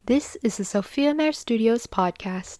This is the Sophia Mare Studios podcast.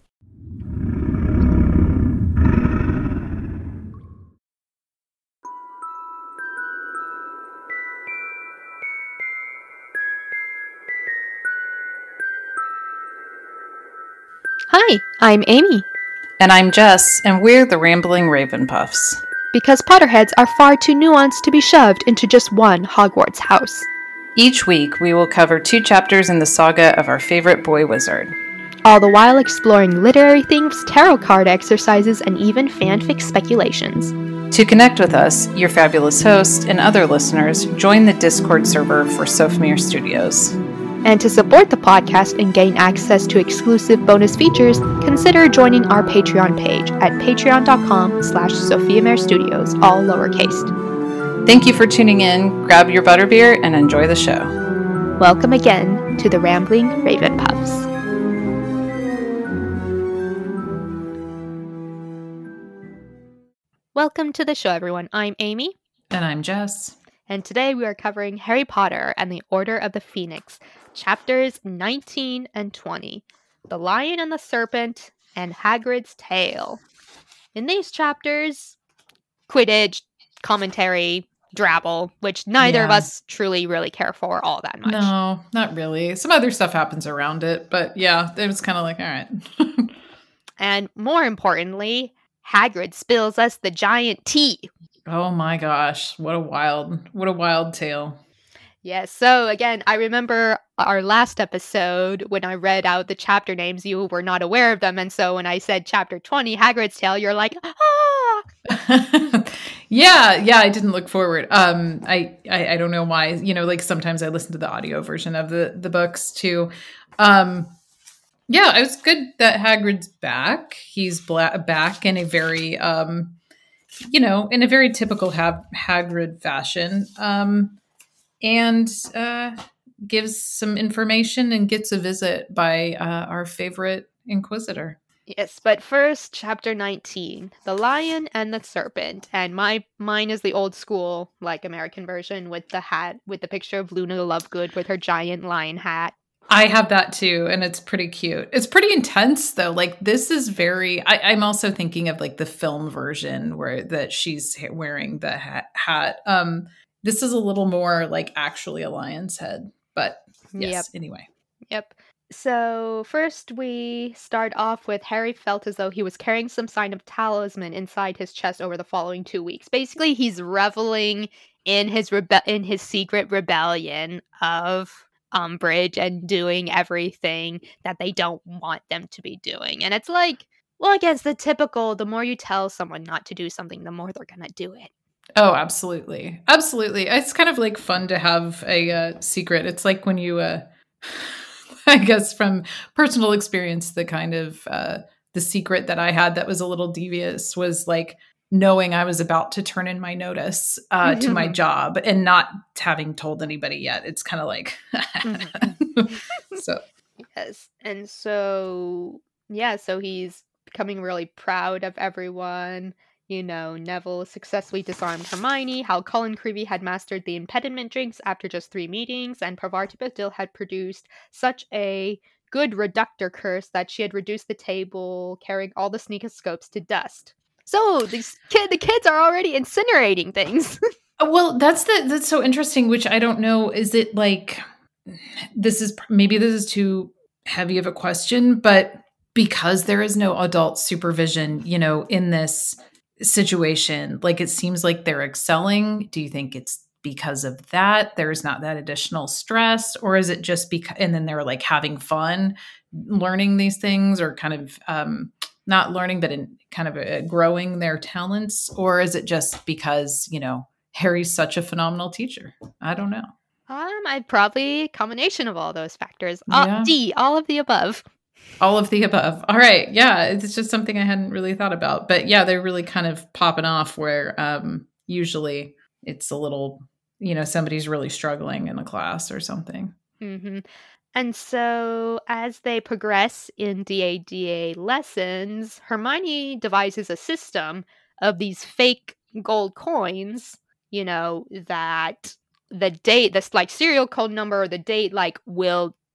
Hi, I'm Amy. And I'm Jess, and we're the Rambling Ravenpuffs. Because Potterheads are far too nuanced to be shoved into just one Hogwarts house. Each week, we will cover 2 chapters in the saga of our favorite boy wizard. All the while exploring literary themes, tarot card exercises, and even fanfic speculations. To connect with us, your fabulous host, and other listeners, join the Discord server for Sophomere Studios. And to support the podcast and gain access to exclusive bonus features, consider joining our Patreon page at patreon.com/Sophia Mare Studios, all lowercase. Thank you for tuning in, grab your butterbeer, and enjoy the show. Welcome again to the Rambling Ravenpuffs. Welcome to the show, everyone. I'm Amy. And I'm Jess. And today we are covering Harry Potter and the Order of the Phoenix, chapters 19 and 20, The Lion and the Serpent, and Hagrid's Tale. In these chapters, Quidditch, commentary, Drabble, which neither of us truly really care for all that much. No, not really. Some other stuff happens around it, but yeah, it was kind of like, all right. And more importantly, Hagrid spills us the giant tea. Oh my gosh, what a wild tale. Yes, so again, I remember our last episode when I read out the chapter names, you were not aware of them, and so when I said chapter 20, Hagrid's Tale, you're like, ah! Yeah, I didn't look forward. I don't know why, like sometimes I listen to the audio version of the books too. Yeah, it was good that Hagrid's back. He's back in a very, in a very typical Hagrid fashion, and gives some information and gets a visit by our favorite Inquisitor. Yes, but first, chapter 19, The Lion and the Serpent. And mine is the old school, like, American version with the hat, with the picture of Luna Lovegood with her giant lion hat. I have that too, and it's pretty cute. It's pretty intense, though. Like, this is very... I'm also thinking of, like, the film version that she's wearing the hat. This is a little more, like, actually a lion's head. But, yes, Anyway. Yep. So first we start off with Harry felt as though he was carrying some sign of talisman inside his chest over the following 2 weeks. Basically, he's reveling in his secret rebellion of Umbridge and doing everything that they don't want them to be doing. And it's like, well, I guess the more you tell someone not to do something, the more they're gonna do it. Oh, absolutely. Absolutely. It's kind of like fun to have a secret. It's like when you... I guess from personal experience, the kind of the secret that I had that was a little devious was like knowing I was about to turn in my notice to my job and not having told anybody yet. It's kind of like, so. Yes. And so, so he's becoming really proud of everyone. Neville successfully disarmed Hermione, how Colin Creevey had mastered the impediment drinks after just 3 meetings, and Pavarti had produced such a good reductor curse that she had reduced the table, carrying all the sneakoscopes to dust. So the kids are already incinerating things. Well, that's so interesting, which I don't know. Is it like, this is too heavy of a question, but because there is no adult supervision, in this situation, like it seems like they're excelling. Do you think it's because of that there's not that additional stress, or is it just because, and then they're like having fun learning these things, or kind of not learning but in kind of growing their talents, or is it just because Harry's such a phenomenal teacher? I don't know. I'd probably combination of all those factors. Yeah. All of the above. All of the above. All right. Yeah. It's just something I hadn't really thought about. But yeah, they're really kind of popping off where usually it's a little, somebody's really struggling in a class or something. Mm-hmm. And so as they progress in DADA lessons, Hermione devises a system of these fake gold coins, that the date, this like serial code number or the date, like will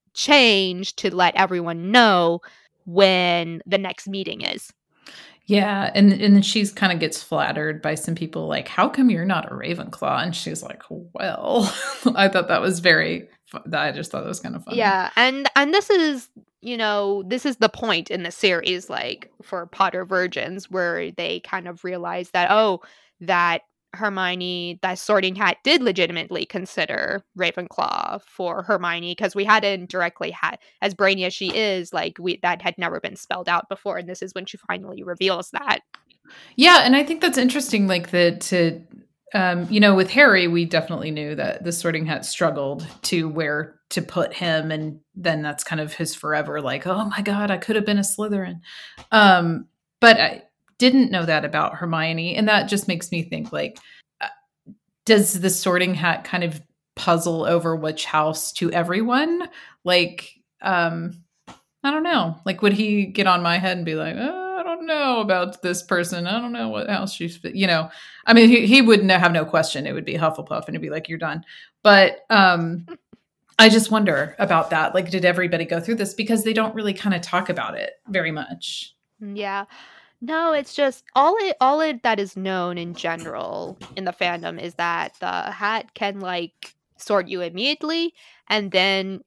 change to let everyone know when the next meeting is. Yeah, and then she's kind of gets flattered by some people like, "How come you're not a Ravenclaw?" And she's like, "Well," I thought that was I just thought it was kind of funny. Yeah, and this is, this is the point in the series, like, for Potter virgins, where they kind of realize that, that Hermione, that Sorting Hat did legitimately consider Ravenclaw for Hermione, because we hadn't directly had, as brainy as she is, like, that had never been spelled out before, and this is when she finally reveals that. Yeah, and I think that's interesting, like with Harry, we definitely knew that the Sorting Hat struggled to where to put him, and then that's kind of his forever, like, oh my God, I could have been a Slytherin. But I didn't know that about Hermione, and that just makes me think, like, does the Sorting Hat kind of puzzle over which house to everyone? Like, I don't know. Like, would he get on my head and be like, I don't know about this person. I don't know what house she's, I mean, he would have no question. It would be Hufflepuff and it'd be like, you're done. But I just wonder about that. Like, did everybody go through this? Because they don't really kind of talk about it very much. Yeah. No, it's just all it that is known in general in the fandom is that the hat can, like, sort you immediately, and then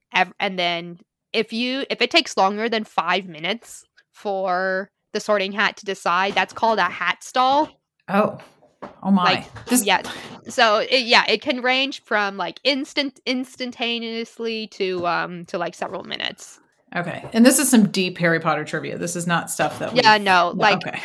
if it takes longer than 5 minutes for the Sorting Hat to decide, that's called a hat stall. Oh my. Like, yeah. So it can range from, like, instantaneously to like several minutes. Okay. And this is some deep Harry Potter trivia. This is not stuff that okay.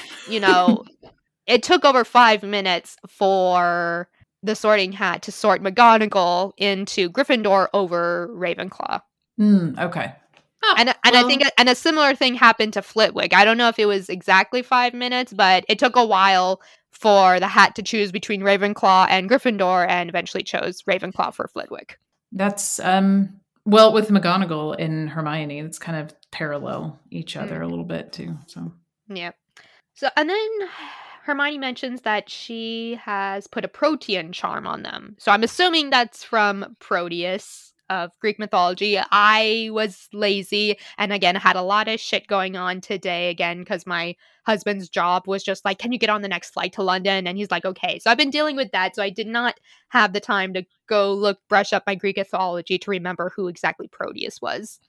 It took over 5 minutes for the Sorting Hat to sort McGonagall into Gryffindor over Ravenclaw. Okay. I think a similar thing happened to Flitwick. I don't know if it was exactly 5 minutes, but it took a while for the hat to choose between Ravenclaw and Gryffindor, and eventually chose Ravenclaw for Flitwick. That's well, with McGonagall and Hermione, it's kind of parallel each other a little bit too. So yeah. So, and then Hermione mentions that she has put a Protean charm on them. So I'm assuming that's from Proteus of Greek mythology. I was lazy and again had a lot of shit going on today again because my husband's job was just like, can you get on the next flight to London? And he's like, okay. So I've been dealing with that. So I did not have the time to go brush up my Greek mythology to remember who exactly Proteus was.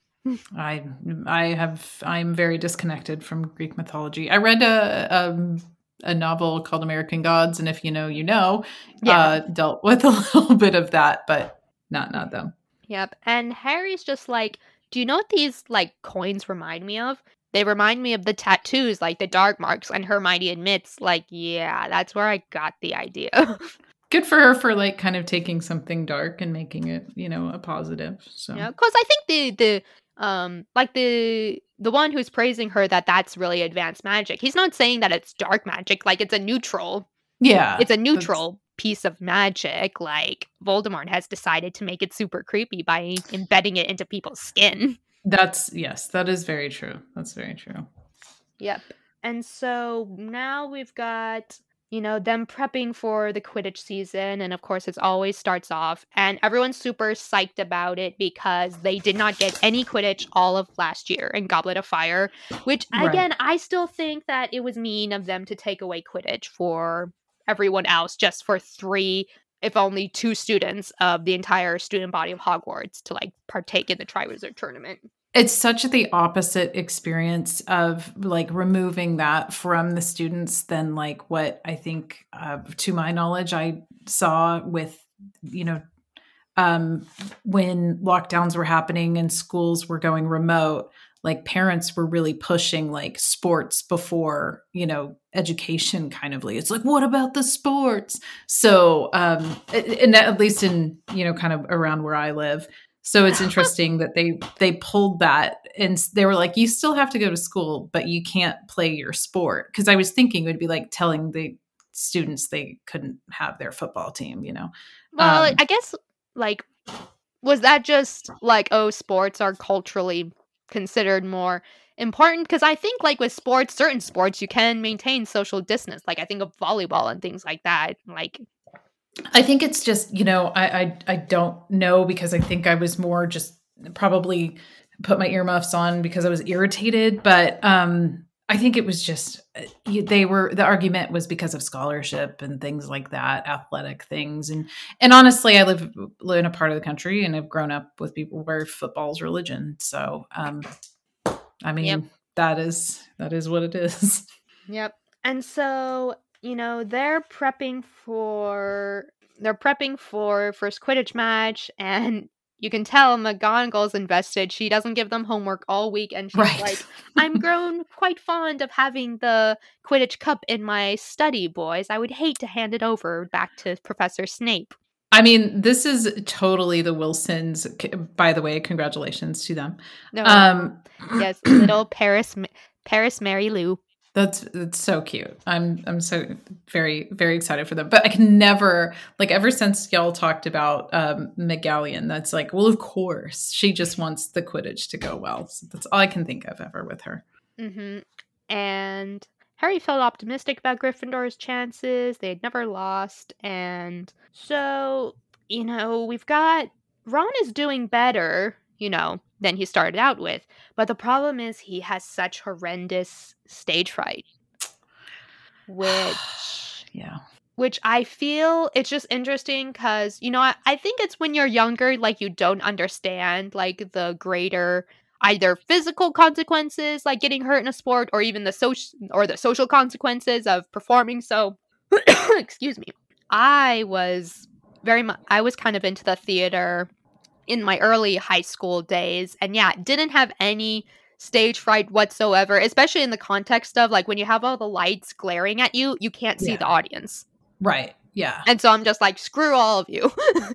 I'm very disconnected from Greek mythology. I read a novel called American Gods, and if you know, dealt with a little bit of that, but not them. Yep. And Harry's just like, do you know what these, like, coins remind me of? They remind me of the tattoos, like the dark marks. And Hermione admits, like, yeah, that's where I got the idea. Good for her for, like, kind of taking something dark and making it, a positive. So yeah, because I think the one who's praising her that's really advanced magic. He's not saying that it's dark magic, like it's a neutral. Yeah, it's a neutral piece of magic. Like Voldemort has decided to make it super creepy by embedding it into people's skin. Yes, that is very true. That's very true. Yep. And so now we've got, them prepping for the Quidditch season. And of course, it always starts off. And everyone's super psyched about it because they did not get any Quidditch all of last year in Goblet of Fire. Which, again, I still think that it was mean of them to take away Quidditch for everyone else just for 3, if only 2 students of the entire student body of Hogwarts to, like, partake in the Triwizard Tournament. It's such the opposite experience of, like, removing that from the students than, like, what I think, to my knowledge, I saw with, when lockdowns were happening and schools were going remote, like, parents were really pushing, like, sports before, education kind of. It's like, what about the sports? So, and at least in, kind of around where I live. So it's interesting that they pulled that and they were like, you still have to go to school, but you can't play your sport. Because I was thinking it would be like telling the students they couldn't have their football team, Well, I guess, like, was that just like, sports are culturally considered more important? Because I think, like, with sports, certain sports, you can maintain social distance. Like, I think of volleyball and things like that. Like, I think it's just, I don't know, because I think I was more just probably put my earmuffs on because I was irritated. But I think it was just the argument was because of scholarship and things like that, athletic things, and honestly, I live in a part of the country and have grown up with people where football is religion. So I mean, Yep. that is what it is. Yep. And so, they're prepping for first Quidditch match, and you can tell McGonagall's invested. She doesn't give them homework all week, and she's Right. like, "I'm grown quite fond of having the Quidditch cup in my study, boys. I would hate to hand it over back to Professor Snape." I mean, this is totally the Wilsons. By the way, congratulations to them. No, yes, little Paris Mary Lou. That's so cute. I'm so very, very excited for them. But I can never, like, ever since y'all talked about McGallion, that's like, well, of course, she just wants the Quidditch to go well. So that's all I can think of ever with her. Mm-hmm. And Harry felt optimistic about Gryffindor's chances. They had never lost. And so, we've got Ron is doing better, than he started out with. But the problem is he has such horrendous stage fright. Which I feel it's just interesting because, I think it's when you're younger, like, you don't understand, like, the greater either physical consequences, like getting hurt in a sport, or even the social consequences of performing. So, excuse me. I was kind of into the theater in my early high school days, and didn't have any stage fright whatsoever, especially in the context of, like, when you have all the lights glaring at you, you can't see the audience. Right. Yeah. And so I'm just like, screw all of you.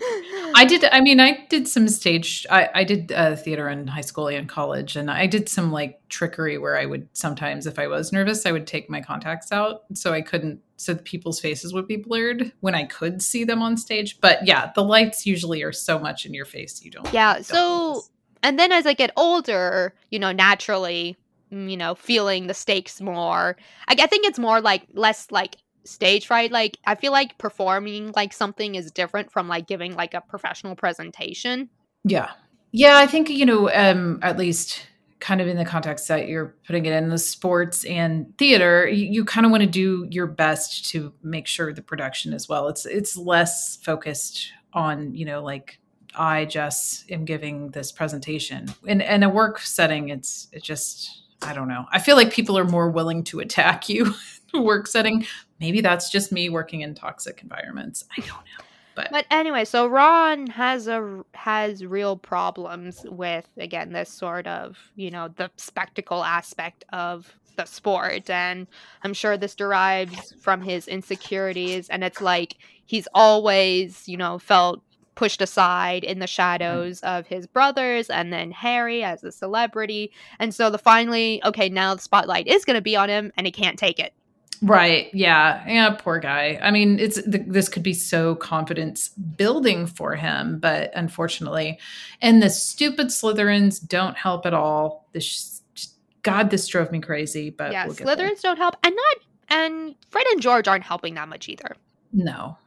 I did some stage, I did theater in high school and college, and I did some like trickery where I would sometimes, if I was nervous, I would take my contacts out so the people's faces would be blurred when I could see them on stage. But yeah, the lights usually are so much in your face, you don't. Yeah. And then as I get older, naturally, feeling the stakes more, I think it's more like less like stage fright. Like, I feel like performing like something is different from like giving like a professional presentation. Yeah. I think at least kind of in the context that you're putting it in the sports and theater, you kind of want to do your best to make sure the production is well. It's less focused on like, I just am giving this presentation. In a work setting, it's just, I don't know, I feel like people are more willing to attack you in a work setting. Maybe that's just me working in toxic environments. I don't know. But anyway, so Ron has real problems with, again, this sort of, the spectacle aspect of the sport. And I'm sure this derives from his insecurities. And it's like he's always, felt pushed aside in the shadows of his brothers and then Harry as a celebrity. And so now the spotlight is going to be on him and he can't take it. Right. Yeah. Poor guy. I mean, this could be so confidence building for him, but unfortunately, and the stupid Slytherins don't help at all. This drove me crazy. But yeah, Slytherins don't help, and Fred and George aren't helping that much either. No.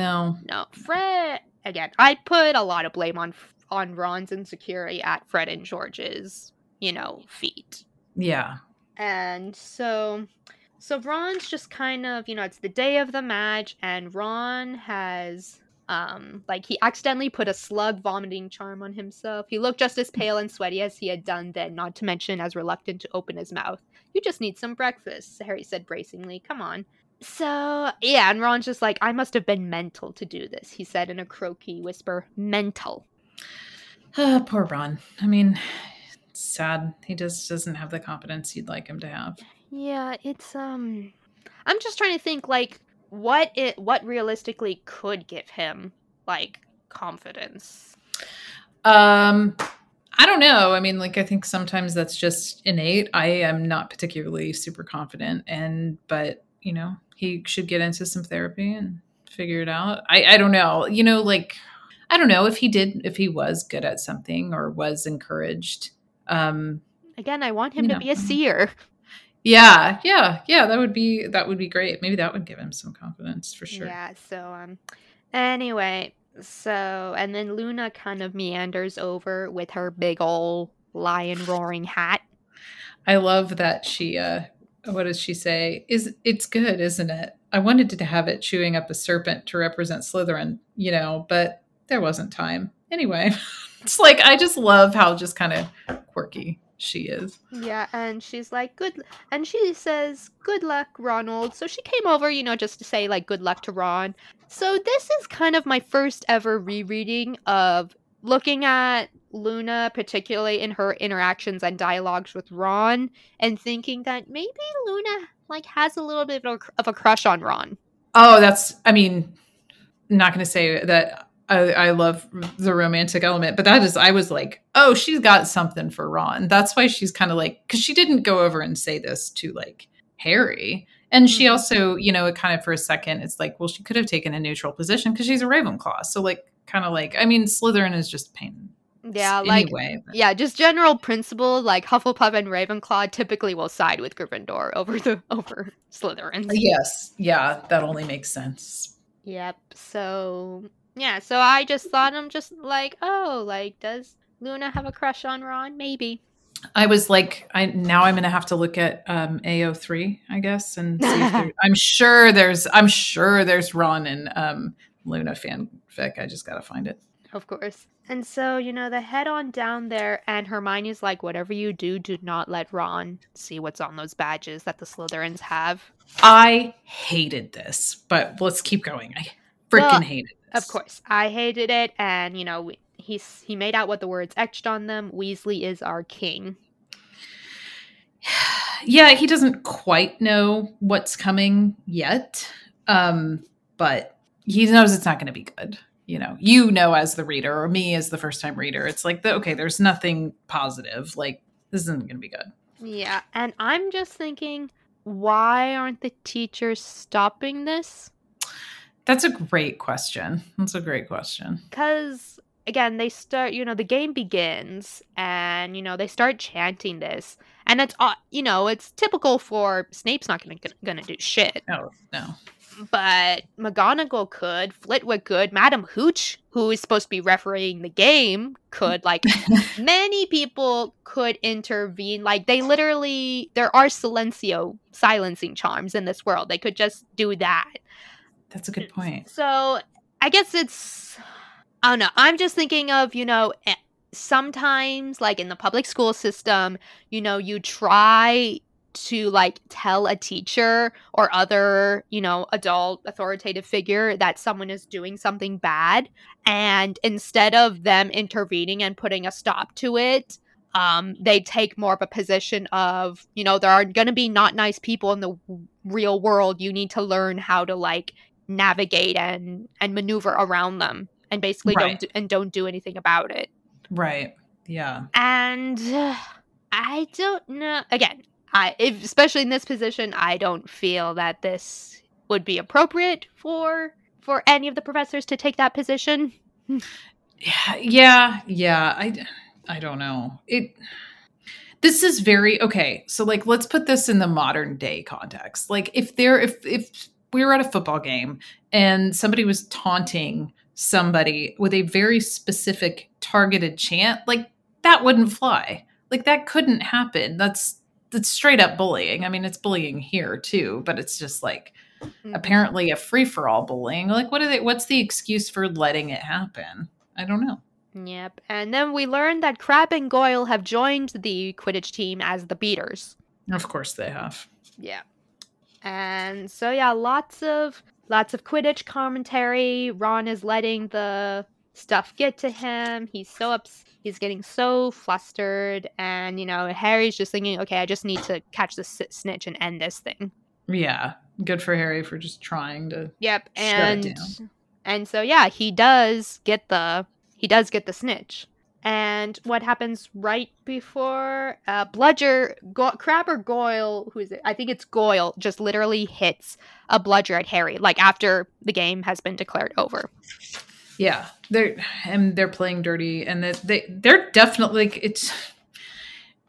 Fred, again, I put a lot of blame on Ron's insecurity at Fred and George's, feet. Yeah. And so Ron's just kind of, it's the day of the match, and Ron has, he accidentally put a slug vomiting charm on himself. He looked just as pale and sweaty as he had done then, not to mention as reluctant to open his mouth. "You just need some breakfast," Harry said bracingly. "Come on." So, yeah, and Ron's just like, "I must have been mental to do this," he said in a croaky whisper. Mental. Poor Ron. I mean, it's sad. He just doesn't have the confidence you'd like him to have. Yeah, it's I'm just trying to think, like, what realistically could give him like confidence. I don't know. I mean, like, I think sometimes that's just innate. I am not particularly super confident, but he should get into some therapy and figure it out. I don't know. Like, I don't know if he was good at something or was encouraged. Again, I want him to be a seer. Yeah, that would be great. Maybe that would give him some confidence for sure. Yeah, so anyway, So, and then Luna kind of meanders over with her big ol' lion roaring hat. I love that she what does she say? It's good, isn't it? I wanted to have it chewing up a serpent to represent Slytherin, but there wasn't time. Anyway, it's like I just love how just kind of quirky she is. Yeah, and she's like, and she says, good luck, Ronald. So she came over, just to say, like, good luck to Ron. So this is kind of my first ever rereading of looking at Luna, particularly in her interactions and dialogues with Ron, and thinking that maybe Luna, like, has a little bit of a crush on Ron. Oh, not going to say that I love the romantic element, but I was like, oh, she's got something for Ron. That's why she's kind of like, because she didn't go over and say this to like Harry. And she also, it kind of for a second, it's like, well, she could have taken a neutral position because she's a Ravenclaw. So like, kind of like, I mean, Slytherin is just pain. Yeah, like, anyway, yeah, just general principle, like Hufflepuff and Ravenclaw typically will side with Gryffindor over Slytherins. Yes, yeah, that only makes sense. Yep. So yeah, so I just thought I'm just like, oh, like, does Luna have a crush on Ron? Maybe. I was like, I'm going to have to look at AO3, I guess, and see if I'm sure there's Ron and Luna fanfic. I just got to find it. Of course. And so, they head on down there, and Hermione's like, whatever you do not let Ron see what's on those badges that the Slytherins have. I hated this, but let's keep going. I freaking hated this. Of course. I hated it, and, he made out what the words etched on them. Weasley is our king. Yeah, he doesn't quite know what's coming yet, but he knows it's not going to be good. As the reader, or me as the first time reader, it's like, okay, there's nothing positive. Like, this isn't going to be good. Yeah, and I'm just thinking, why aren't the teachers stopping this? That's a great question. Because, again, they start, the game begins, and, they start chanting this. And it's, it's typical for Snape's not gonna do shit. Oh, no. But McGonagall could, Flitwick could, Madam Hooch, who is supposed to be refereeing the game, could. Like, many people could intervene. Like, there are silencing charms in this world. They could just do that. That's a good point. So, I guess I don't know. I'm just thinking of, sometimes, like, in the public school system, you try to, like, tell a teacher or other, adult authoritative figure that someone is doing something bad, and instead of them intervening and putting a stop to it, they take more of a position of, there are going to be not nice people in the real world. You need to learn how to, like, navigate and maneuver around them, and basically don't do anything about it. Right. Yeah. And I don't know. Again, especially in this position, I don't feel that this would be appropriate for any of the professors to take that position. Yeah. I don't know. This is very okay. So, like, let's put this in the modern day context. Like, if we were at a football game and somebody was taunting somebody with a very specific targeted chant, like, that wouldn't fly. Like, that couldn't happen. That's straight up bullying. I mean, it's bullying here too, but it's just like apparently a free-for-all bullying. Like, what's the excuse for letting it happen? I don't know. Yep. And then we learned that Crabbe and Goyle have joined the Quidditch team as the beaters. Of course they have. Yeah. And so, yeah, lots of Quidditch commentary. Ron is letting the stuff get to him. He's getting so flustered, and Harry's just thinking, okay, I just need to catch the snitch and end this thing. Yeah, good for Harry for just trying to. Yep, and so yeah, he does get the snitch. And what happens right before Bludger, Crabbe or Goyle, who is it? I think it's Goyle, just literally hits a bludger at Harry, like after the game has been declared over. Yeah, they're playing dirty, and they're definitely, like,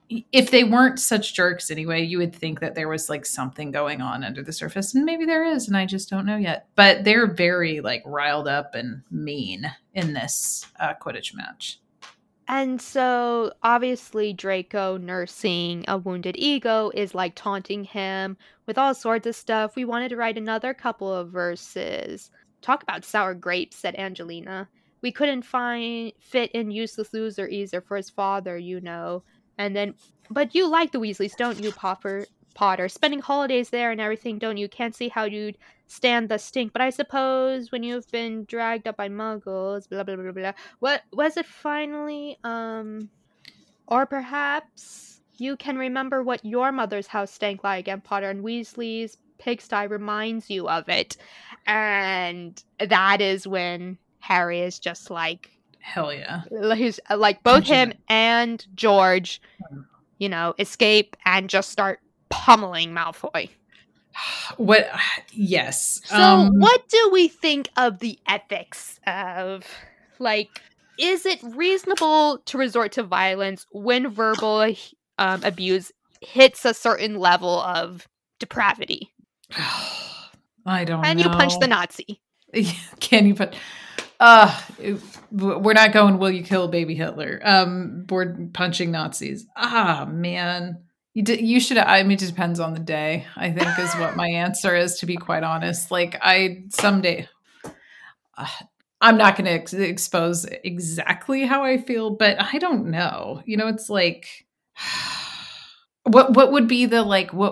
if they weren't such jerks anyway, you would think that there was like something going on under the surface, and maybe there is, and I just don't know yet. But they're very like riled up and mean in this Quidditch match. And so obviously Draco, nursing a wounded ego, is like taunting him with all sorts of stuff. We wanted to write another couple of verses. Talk about sour grapes, said Angelina. We couldn't fit in useless loser either for his father, you know. And then, but you like the Weasleys, don't you, Potter? Spending holidays there and everything, don't you? Can't see how you'd stand the stink. But I suppose when you've been dragged up by muggles, blah, blah, blah, blah. What was it finally? Or perhaps you can remember what your mother's house stank like, and Potter and Weasley's pigsty reminds you of it. And that is when Harry is just like, hell yeah. He's like both him and George, you know, escape and just start pummeling Malfoy. What? Yes. So what do we think of the ethics of, like, is it reasonable to resort to violence when verbal abuse hits a certain level of depravity? I don't know. Can you punch the Nazi? Can you put... we're not going, will you kill baby Hitler? We're punching Nazis. Man. You should, I mean, it depends on the day, I think is what my answer is, to be quite honest. Like someday, I'm not going to expose exactly how I feel, but I don't know. You know, it's like, what would be the,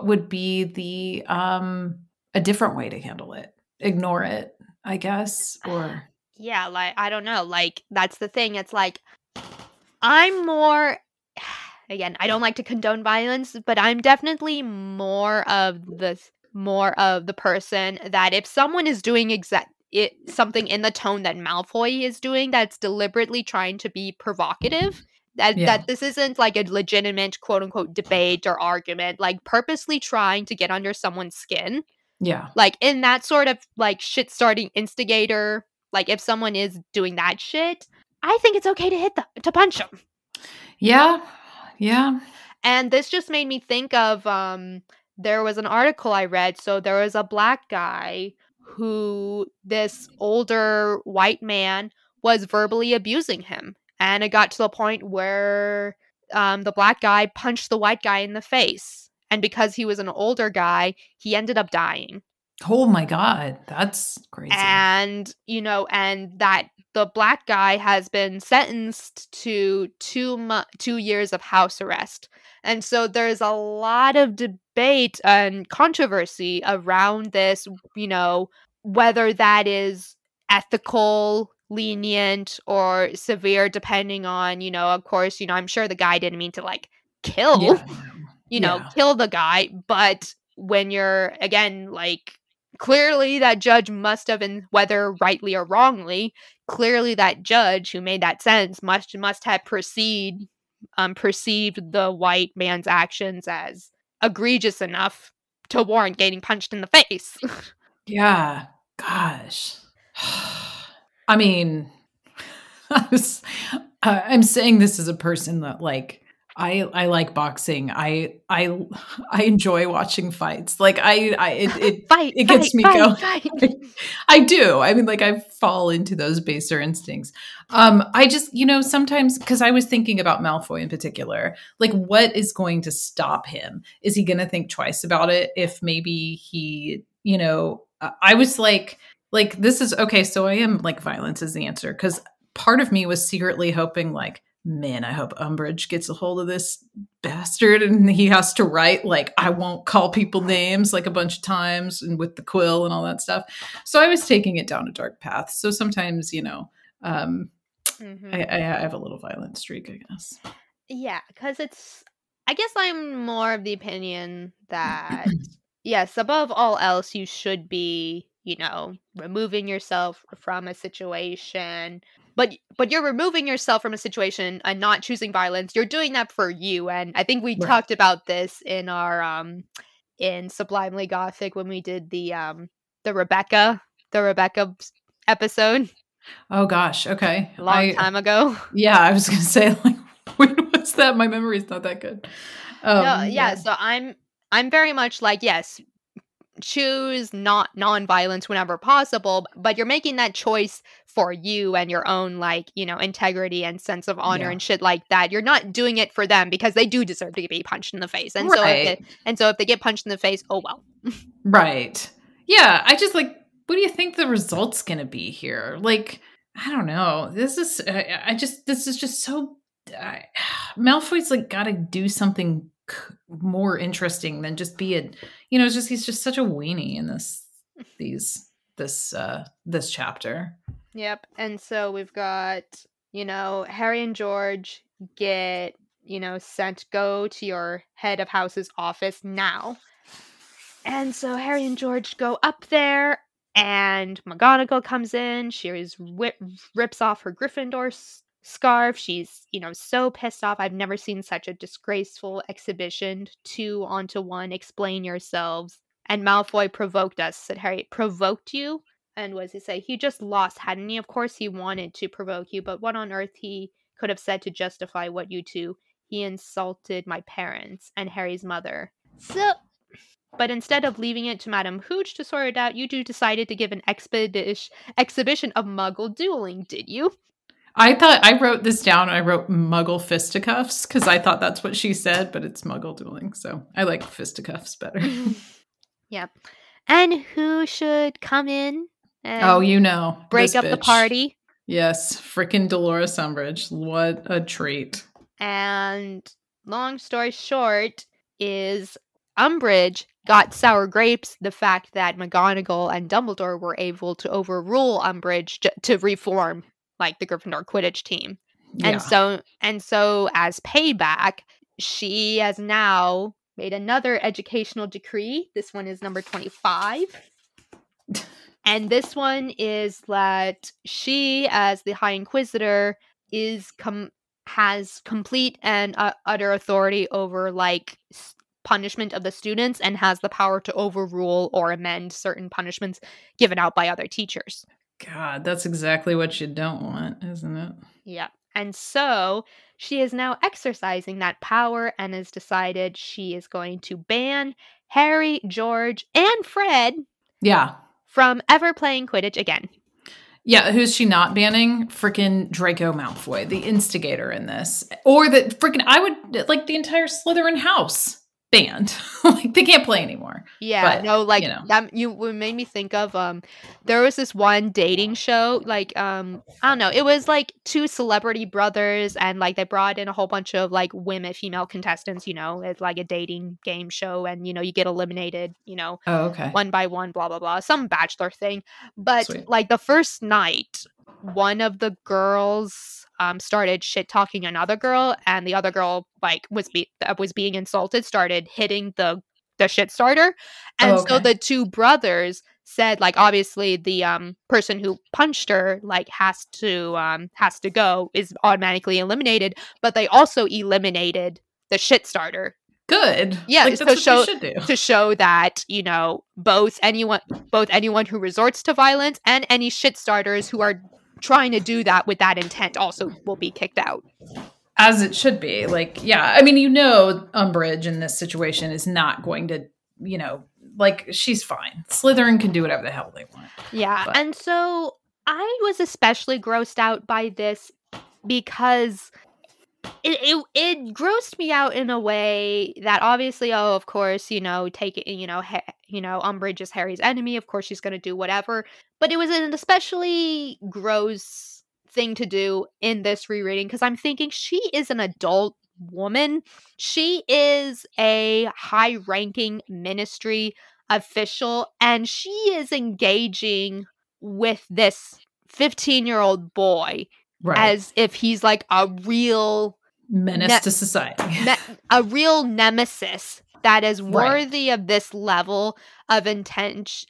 a different way to handle it? Ignore it, I guess, or... Yeah, like, I don't know. Like, that's the thing. It's like, I'm more... Again, I don't like to condone violence, but I'm definitely more of the person that if someone is doing something in the tone that Malfoy is doing, that's deliberately trying to be provocative, that this isn't like a legitimate quote unquote debate or argument, like purposely trying to get under someone's skin. Yeah. Like in that sort of like shit starting instigator, like if someone is doing that shit, I think it's okay to punch them. Yeah. Yeah. And this just made me think of, there was an article I read. So there was a black guy who this older white man was verbally abusing him. And it got to the point where the black guy punched the white guy in the face. And because he was an older guy, he ended up dying. Oh my God. That's crazy. And, you know, and that the black guy has been sentenced to 2 years of house arrest. And so there's a lot of debate and controversy around this, you know, whether that is ethical, lenient, or severe, depending on, you know, of course, you know, I'm sure the guy didn't mean to like kill, kill the guy. But when you're, again, like, clearly that judge must have been, whether rightly or wrongly, clearly that judge who made that sentence must have perceived the white man's actions as egregious enough to warrant getting punched in the face. Yeah. Gosh. I mean, I'm saying this as a person that like, I like boxing. I enjoy watching fights. Like it gets me going. I do. I mean, like I fall into those baser instincts. I just, you know, sometimes, because I was thinking about Malfoy in particular, like what is going to stop him? Is he going to think twice about it? If maybe he, you know, I was like this is okay. So I am like violence is the answer, because part of me was secretly hoping like, man, I hope Umbridge gets a hold of this bastard and he has to write, like, I won't call people names like a bunch of times and with the quill and all that stuff. So I was taking it down a dark path. So sometimes, you know, I have a little violent streak, I guess. Yeah, because I guess I'm more of the opinion that, yes, above all else, you should be, you know, removing yourself from a situation. But you're removing yourself from a situation and not choosing violence. You're doing that for you. And I think we talked about this in our in Sublimely Gothic when we did the Rebecca episode. Oh gosh, okay. A long time ago. Yeah, I was gonna say, like, When was that? My memory's not that good. No, yeah, so I'm very much like, yes, choose not non-violence whenever possible, but you're making that choice for you and your own, like, integrity and sense of honor Yeah. and shit like that. You're not doing it for them because they do deserve to be punched in the face. And Right. so if they get punched in the face, oh well. Right. Yeah. I just like, what do you think the result's going to be here? Like, I don't know. This is, this is just so, Malfoy's like got to do something more interesting than just be it's just, he's just such a weenie in this chapter. Yep. And so we've got, Harry and George get, sent, go to your head of house's office now. And so Harry and George go up there, and McGonagall comes in. She rips off her Gryffindor scarf. She's, so pissed off. I've never seen such a disgraceful exhibition. 2-on-1, explain yourselves. And Malfoy provoked us, said Harry. Provoked you? And what does he say? He just lost, hadn't he? Of course he wanted to provoke you, but what on earth he could have said to justify what you two? He insulted my parents and Harry's mother. But instead of leaving it to Madame Hooch to sort it out, you two decided to give an exhibition of Muggle dueling, did you? I wrote this down. I wrote Muggle fisticuffs because I thought that's what she said, but it's Muggle dueling. So I like fisticuffs better. Yep. And who should come in? And break up the party. Yes, frickin' Dolores Umbridge. What a treat. And long story short is Umbridge got sour grapes the fact that McGonagall and Dumbledore were able to overrule Umbridge to reform like the Gryffindor Quidditch team. Yeah. And so as payback, she has now made another educational decree. This one is number 25. And this one is that she, as the High Inquisitor, has complete and utter authority over like punishment of the students and has the power to overrule or amend certain punishments given out by other teachers. God, that's exactly what you don't want, isn't it? Yeah. And so she is now exercising that power and has decided she is going to ban Harry, George, and Fred. Yeah. From ever playing Quidditch again. Yeah, who's she not banning? Frickin' Draco Malfoy, the instigator in this. Or I would, like, the entire Slytherin house banned. Like, they can't play anymore. Yeah, but, no, like, that made me think of, there was this one dating show, like, I don't know, it was, like, 2 celebrity brothers, and, like, they brought in a whole bunch of, like, female contestants, it's, like, a dating game show, and, you get eliminated, one by one, blah, blah, blah, some Bachelor thing, but, Sweet. Like, the first night, one of the girls started shit talking another girl, and the other girl like was being insulted, started hitting the shit starter, and so the 2 brothers said like obviously the person who punched her like has to go, is automatically eliminated, but they also eliminated the shit starter. Good. Yeah, like, to show that, both anyone who resorts to violence and any shit starters who are trying to do that with that intent also will be kicked out. As it should be. Like, yeah, I mean, Umbridge in this situation is not going to, like, she's fine. Slytherin can do whatever the hell they want. Yeah, but. And so I was especially grossed out by this because it grossed me out in a way that obviously, of course, Umbridge is Harry's enemy. Of course, she's going to do whatever. But it was an especially gross thing to do in this rereading because I'm thinking she is an adult woman. She is a high-ranking ministry official, and she is engaging with this 15-year-old boy. Right. As if he's like a real menace to society, a real nemesis that is worthy of this level of intention.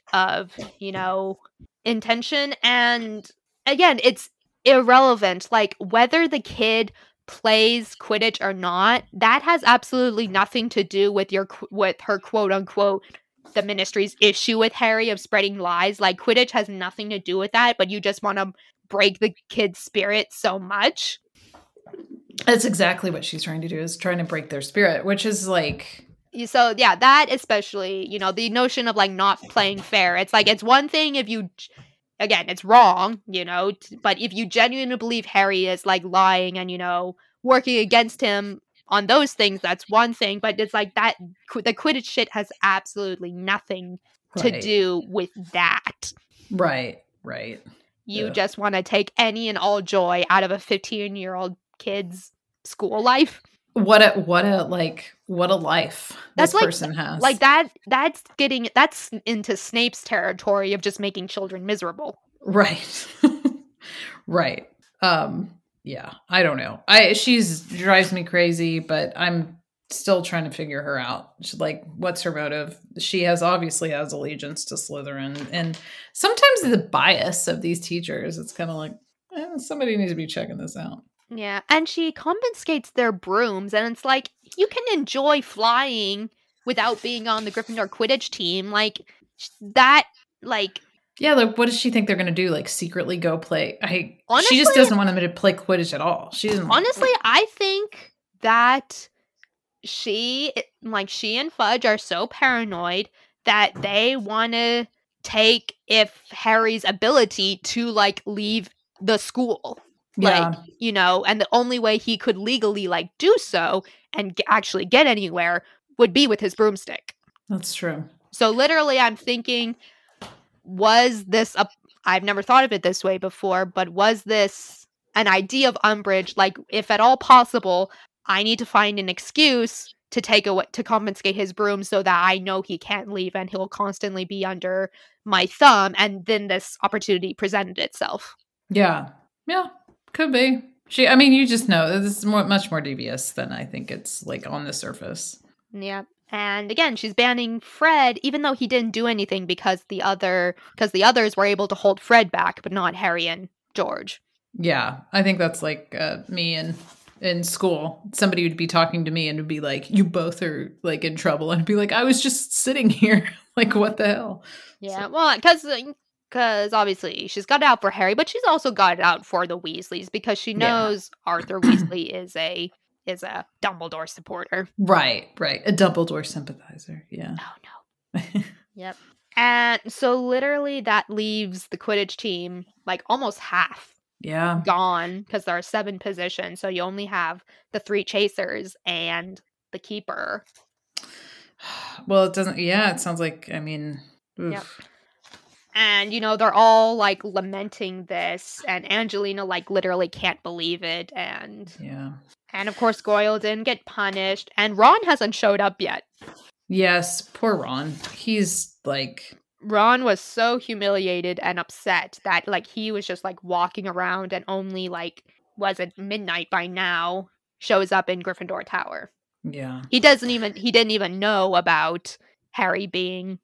And again, it's irrelevant. Like whether the kid plays Quidditch or not, that has absolutely nothing to do with her quote unquote the ministry's issue with Harry of spreading lies. Like Quidditch has nothing to do with that, but you just want to break the kid's spirit so much. That's exactly what she's trying to do, is trying to break their spirit, which is like... So yeah, that especially, the notion of like not playing fair. It's like, it's one thing if you, again, it's wrong, but if you genuinely believe Harry is like lying and, working against him on those things, that's one thing. But it's like that, the Quidditch shit has absolutely nothing to Right. do with that. Right. You Ugh. just want to take any and all joy out of a 15-year-old kid's school life. What a life this person has. Like that's into Snape's territory of just making children miserable. Right. Right. Yeah, I don't know. She's drives me crazy, but I'm still trying to figure her out. She's like, what's her motive? She obviously has allegiance to Slytherin, and sometimes the bias of these teachers, it's kind of like, somebody needs to be checking this out. Yeah, and she confiscates their brooms, and it's like, you can enjoy flying without being on the Gryffindor Quidditch team. Like, that, like... Yeah, like, what does she think they're going to do? Like, secretly go play? Honestly, she just doesn't want them to play Quidditch at all. She doesn't... Honestly, I think that she and Fudge are so paranoid that they want to take Harry's ability to, like, leave the school. Yeah. Like, and the only way he could legally, like, do so and actually get anywhere would be with his broomstick. That's true. So literally, I'm thinking, was this I've never thought of it this way before, but was this an idea of Umbridge? Like, if at all possible, I need to find an excuse to to confiscate his broom so that I know he can't leave and he'll constantly be under my thumb. And then this opportunity presented itself. Yeah. Could be. You just know this is much more devious than I think it's like on the surface. Yeah. And again, she's banning Fred, even though he didn't do anything because the others were able to hold Fred back, but not Harry and George. Yeah, I think that's like me in school. Somebody would be talking to me and would be like, "You both are like in trouble," and I'd be like, "I was just sitting here." Like, what the hell? Yeah, well, because obviously she's got it out for Harry, but she's also got it out for the Weasleys because she knows Arthur Weasley is a Dumbledore supporter. Right. A Dumbledore sympathizer. Yeah. Oh no. Yep. And so literally that leaves the Quidditch team like almost half. Yeah. Gone, because there are 7 positions, so you only have the 3 chasers and the keeper. Well, it doesn't. Yeah, it sounds like. Oof. Yep. And, they're all, like, lamenting this, and Angelina, like, literally can't believe it, and... Yeah. And, of course, Goyle didn't get punished, and Ron hasn't showed up yet. Yes, poor Ron. He's, like... Ron was so humiliated and upset that, like, he was just, like, walking around and only, like, was it midnight by now, shows up in Gryffindor Tower. Yeah. He didn't even know about Harry being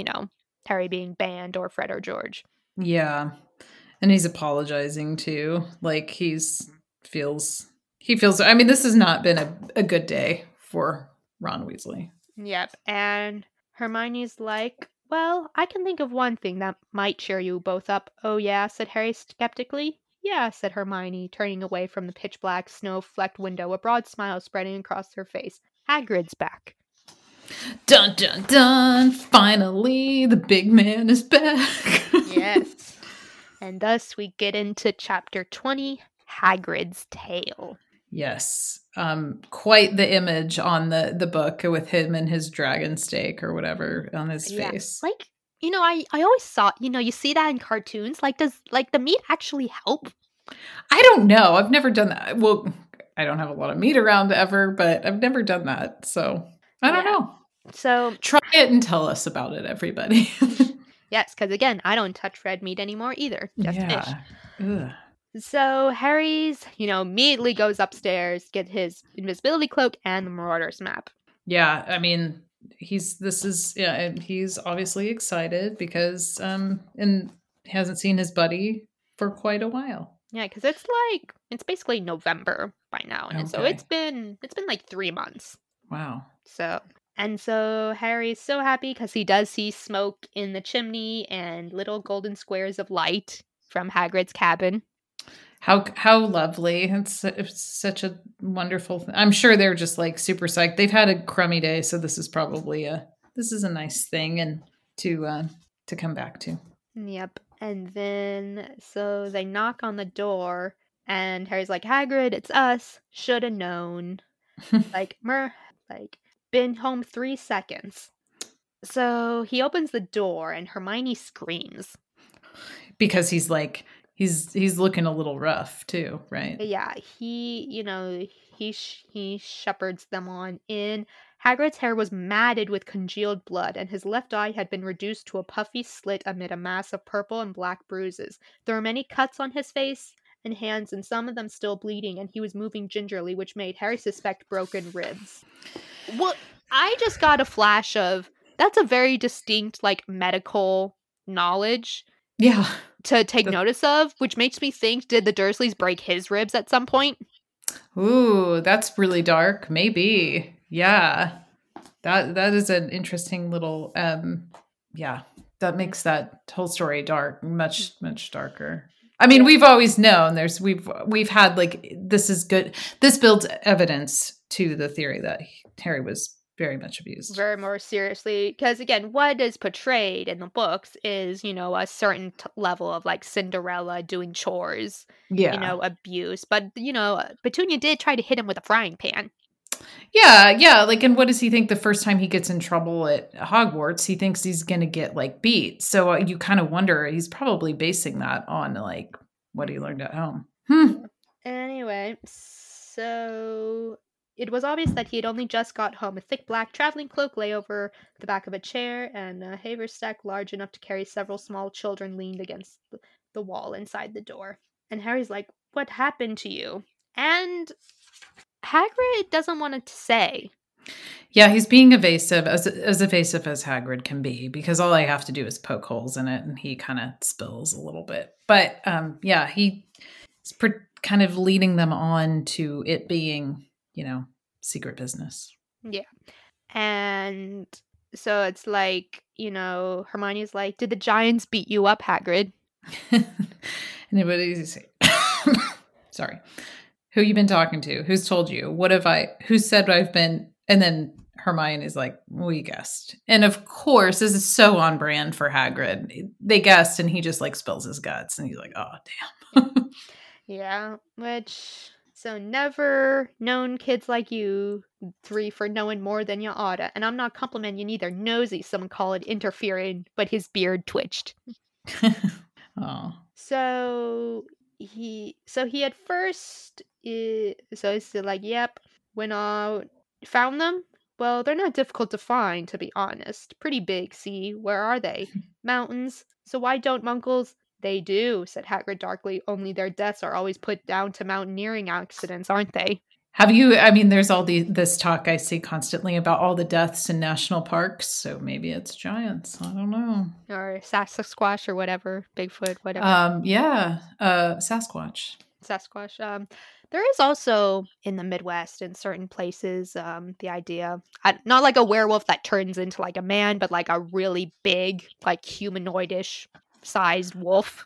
banned or Fred or George. Yeah. And he's apologizing too. Like he feels, this has not been a good day for Ron Weasley. Yep. And Hermione's like, well, I can think of one thing that might cheer you both up. Oh yeah, said Harry skeptically. Yeah, said Hermione, turning away from the pitch black snow-flecked window, a broad smile spreading across her face. Hagrid's back. Dun dun dun! Finally, the big man is back. Yes. And thus we get into chapter 20, Hagrid's Tale. Yes. Quite the image on the book with him and his dragon stake or whatever on his face. Like, I always thought, you see that in cartoons. Like, does the meat actually help? I don't know. I've never done that. Well, I don't have a lot of meat around ever, but I've never done that. So I don't know. So try it and tell us about it, everybody. Yes, because again, I don't touch red meat anymore either. Just fish. Ugh. So Harry's, immediately goes upstairs, get his invisibility cloak and the Marauders map. Yeah, he's obviously excited because and hasn't seen his buddy for quite a while. Yeah, because it's basically November by now, and so it's been like 3 months. Wow. So Harry's so happy because he does see smoke in the chimney and little golden squares of light from Hagrid's cabin. How lovely. It's such a wonderful thing. I'm sure they're just like super psyched. They've had a crummy day, so this is probably a nice thing and to come back to. Yep. And then, so they knock on the door, and Harry's like, Hagrid, it's us. Shoulda known. Like, been home 3 seconds. So he opens the door, and Hermione screams. Because he's like, he's looking a little rough too, right? Yeah, he shepherds them on in. Hagrid's hair was matted with congealed blood, and his left eye had been reduced to a puffy slit amid a mass of purple and black bruises. There were many cuts on his face and hands, and some of them still bleeding, and he was moving gingerly, which made Harry suspect broken ribs. Well, I just got a flash of, that's a very distinct, like, medical knowledge. Yeah. To take notice of, which makes me think, did the Dursleys break his ribs at some point? Ooh, that's really dark. Maybe. Yeah. That is an interesting little yeah. That makes that whole story dark, much darker. I mean, we've always known we've had like, this is good. This builds evidence to the theory that Harry was very much abused. Very more seriously. Because again, what is portrayed in the books is, a certain level of like Cinderella doing chores, abuse. But, Petunia did try to hit him with a frying pan. Yeah. Like, and what does he think the first time he gets in trouble at Hogwarts? He thinks he's going to get like beat. So you kind of wonder, he's probably basing that on like what he learned at home. Anyway, so it was obvious that he had only just got home. A thick black traveling cloak lay over the back of a chair, and a haversack large enough to carry several small children leaned against the wall inside the door. And Harry's like, what happened to you? And Hagrid doesn't want it to say. Yeah, he's being evasive, as evasive as Hagrid can be, because all I have to do is poke holes in it, and he kind of spills a little bit. But yeah, he's kind of leading them on to it being, secret business. Yeah. And so it's like, Hermione's like, did the giants beat you up, Hagrid? Anybody say, sorry, who you been talking to? Who's told you? Who said I've been? And then Hermione is like, we guessed. And of course, this is so on brand for Hagrid. They guessed, and he just like spills his guts, and he's like, oh, damn. Yeah, so never known kids like you 3 for knowing more than you oughta. And I'm not complimenting you neither. Nosy, someone call it interfering, but his beard twitched. Oh. So he at first, so he's like, yep, went out, found them. Well, they're not difficult to find, to be honest. Pretty big, see? Where are they? Mountains. So why don't Muggles? They do, said Hagrid darkly, only their deaths are always put down to mountaineering accidents, aren't they? There's all this talk I see constantly about all the deaths in national parks, so maybe it's giants. I don't know. Or Sasquatch or whatever, Bigfoot, whatever. Sasquatch. Sasquatch. There is also in the Midwest, in certain places, the idea, not like a werewolf that turns into like a man, but like a really big, like humanoidish sized wolf.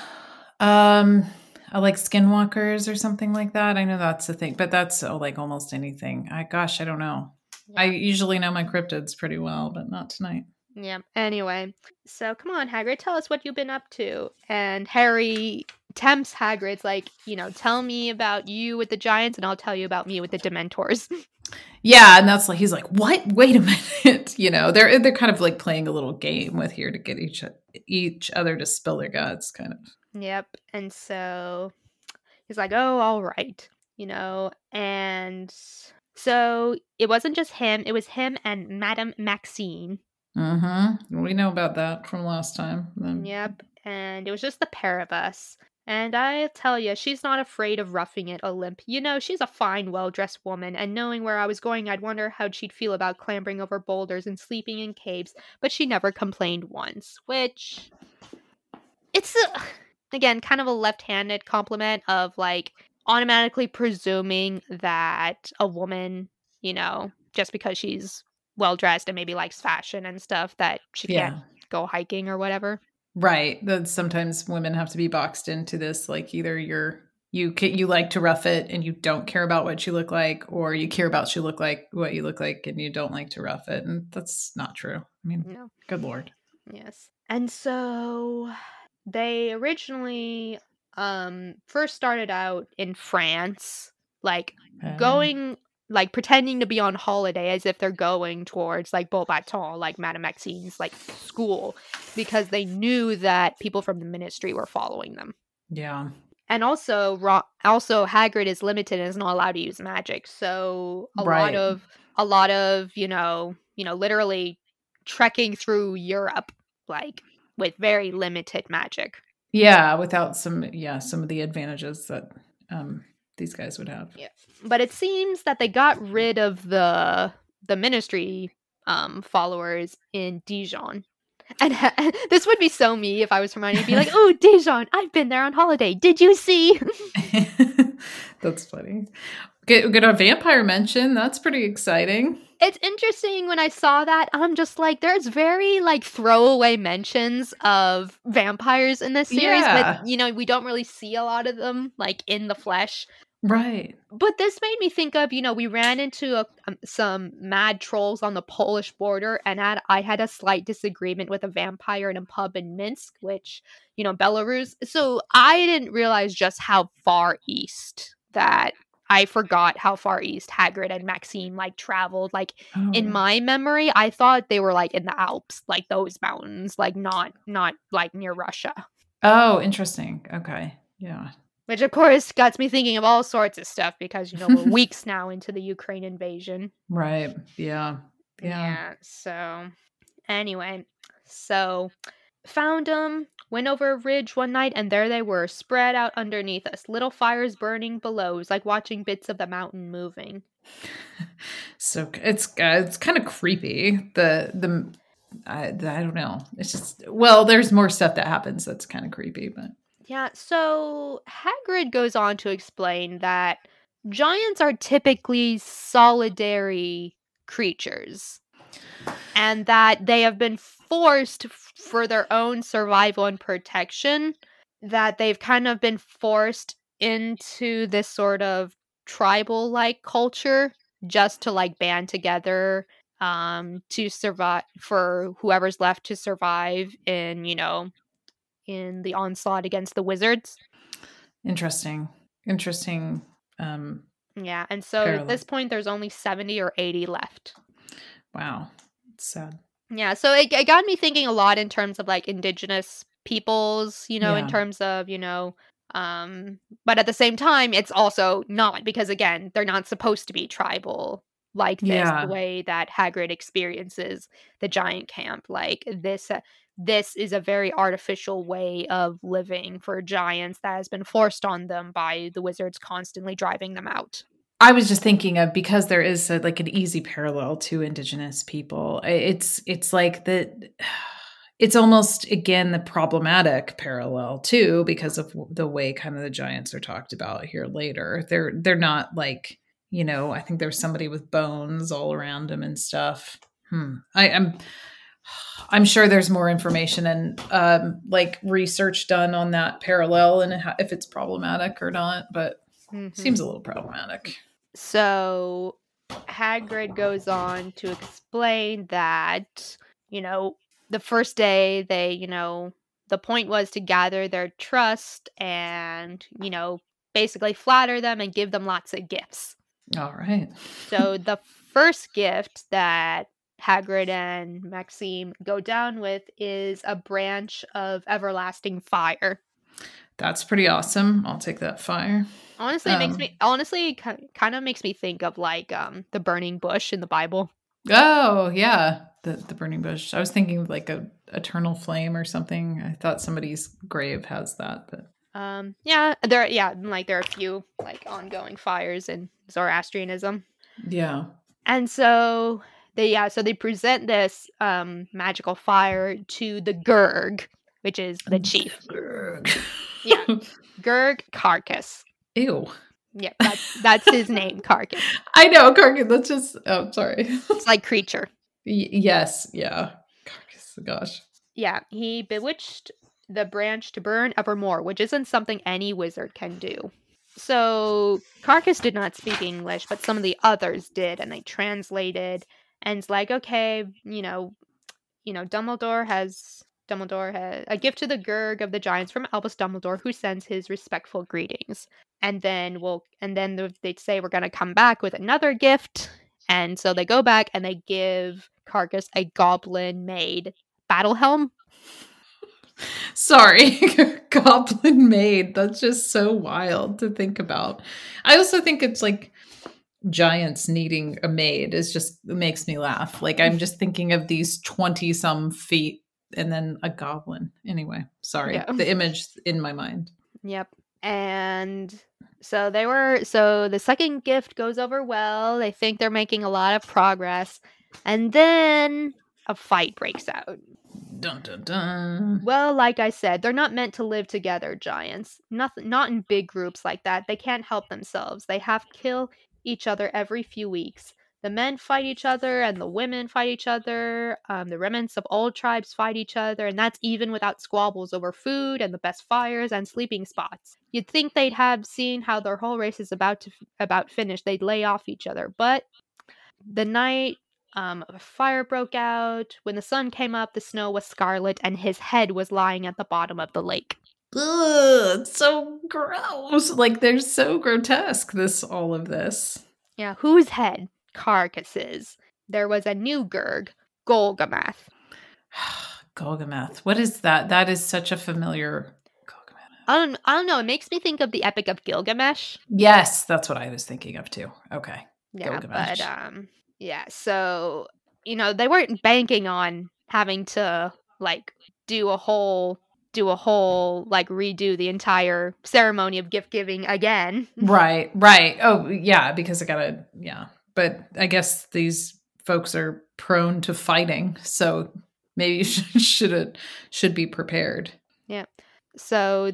Like skinwalkers or something like that. I know that's the thing, but that's like almost anything. I don't know. Yeah. I usually know my cryptids pretty well, but not tonight. Yeah. Anyway, so come on, Hagrid, tell us what you've been up to. And Harry tempts Hagrid's like, tell me about you with the giants, and I'll tell you about me with the Dementors. Yeah, and that's like, he's like, what? Wait a minute. They're kind of like playing a little game with here to get each other to spill their guts, kind of. Yep. And so he's like, oh, all right. And so it wasn't just him, it was him and Madame Maxine. Mm-hmm. We know about that from last time. Yep. And it was just the pair of us. And I tell you, she's not afraid of roughing it, Olymp. She's a fine, well-dressed woman, and knowing where I was going, I'd wonder how she'd feel about clambering over boulders and sleeping in caves, but she never complained once, which... It's, again, kind of a left-handed compliment of, like, automatically presuming that a woman, just because she's well-dressed and maybe likes fashion and stuff, that she can't go hiking or whatever. Right. That sometimes women have to be boxed into this, like, either you're you like to rough it and you don't care about what you look like, or you care about what you look like and you don't like to rough it. And that's not true. I mean, No. good Lord. Yes. And so they originally first started out in France, like going like pretending to be on holiday as if they're going towards like Beauxbatons, like Madame Maxine's like school, because they knew that people from the ministry were following them. Yeah. And also Hagrid is limited and is not allowed to use magic. So a lot of, literally trekking through Europe, like with very limited magic. Yeah, without some of the advantages that these guys would have. Yeah. But it seems that they got rid of the ministry followers in Dijon. And this would be so me if I was Hermione. I'd be like, "Oh, Dijon, I've been there on holiday. Did you see?" That's funny. Get a vampire mention. That's pretty exciting. It's interesting when I saw that. I'm just like, there's very like throwaway mentions of vampires in this series, Yeah. but we don't really see a lot of them like in the flesh. Right. But this made me think of, we ran into some mad trolls on the Polish border, and I had a slight disagreement with a vampire in a pub in Minsk, which, Belarus. So I didn't realize just how far east that I forgot how far east Hagrid and Maxime like traveled. Like in my memory, I thought they were like in the Alps, like those mountains, like not like near Russia. Oh, interesting. Okay. Yeah. Which, of course, got me thinking of all sorts of stuff because, we're weeks now into the Ukraine invasion. Right. Yeah. Yeah. So, anyway. So, found them, went over a ridge one night, and there they were, spread out underneath us. Little fires burning below. It was like watching bits of the mountain moving. So, it's kind of creepy. I don't know. It's just, well, there's more stuff that happens that's kind of creepy, but... Yeah, so Hagrid goes on to explain that giants are typically solitary creatures, and that they have been forced for their own survival and protection, that they've kind of been forced into this sort of tribal-like culture just to like band together to survive, for whoever's left to survive in, in the onslaught against the wizards. Interesting. Yeah, and so parallel. At this point, there's only 70 or 80 left. Wow. It's sad. Yeah, so it got me thinking a lot in terms of like indigenous peoples, in terms of, but at the same time, it's also not, because again, they're not supposed to be tribal like this, the way that Hagrid experiences the giant camp. Like this is a very artificial way of living for giants that has been forced on them by the wizards constantly driving them out. I was just thinking of, because there is like an easy parallel to indigenous people. It's like that. It's almost, again, the problematic parallel too, because of the way kind of the giants are talked about here later. They're not like, I think there's somebody with bones all around them and stuff. I'm sure there's more information and like research done on that parallel and if it's problematic or not, but seems a little problematic. So Hagrid goes on to explain that, the first day they, the point was to gather their trust and, basically flatter them and give them lots of gifts. All right. So the first gift that Hagrid and Maxime go down with is a branch of everlasting fire. That's pretty awesome. I'll take that fire. Honestly, it kind of makes me think of like the burning bush in the Bible. Oh yeah, the burning bush. I was thinking of like a eternal flame or something. I thought somebody's grave has that, but there are a few like ongoing fires in Zoroastrianism. Yeah, and so they present this magical fire to the Gurg, which is the chief. Gurg. Yeah, Gurg Carcass. Ew. Yeah, that's his name, Carcass. I know, Carcass. That's just. Oh, sorry. It's like creature. Yes. Yeah. Carcass. Gosh. Yeah, he bewitched the branch to burn evermore, which isn't something any wizard can do. So Carcass did not speak English, but some of the others did, and they translated. And it's like, okay, Dumbledore has a gift to the Gurg of the Giants from Albus Dumbledore, who sends his respectful greetings. And then they'd say we're gonna come back with another gift, and so they go back and they give Carcass a goblin-made battle helm. Sorry, goblin maid. That's just so wild to think about. I also think it's like giants needing a maid is just it makes me laugh. Like I'm just thinking of these 20 some feet and then a goblin. Anyway, sorry. Yeah. The image in my mind. Yep. And so the second gift goes over well. They think they're making a lot of progress. And then a fight breaks out. Dun dun dun. Well, like I said, they're not meant to live together, giants. Not in big groups like that. They can't help themselves. They have to kill each other every few weeks. The men fight each other, and the women fight each other. The remnants of old tribes fight each other, and that's even without squabbles over food and the best fires and sleeping spots. You'd think they'd have seen how their whole race is about finished. They'd lay off each other, but the night a fire broke out. When the sun came up, the snow was scarlet, and his head was lying at the bottom of the lake. Ugh, it's so gross. Like they're so grotesque. All of this. Yeah, whose head? Carcass's. There was a new Gurg, Golgamath. Golgamath. What is that? That is such a familiar Golgamath. I don't know. It makes me think of the Epic of Gilgamesh. Yes, that's what I was thinking of too. Okay. Yeah, Gilgamesh. but yeah. So they weren't banking on having to like do a whole like redo the entire ceremony of gift giving again. Right. Oh, yeah, because but I guess these folks are prone to fighting, so maybe you should be prepared. Yeah. So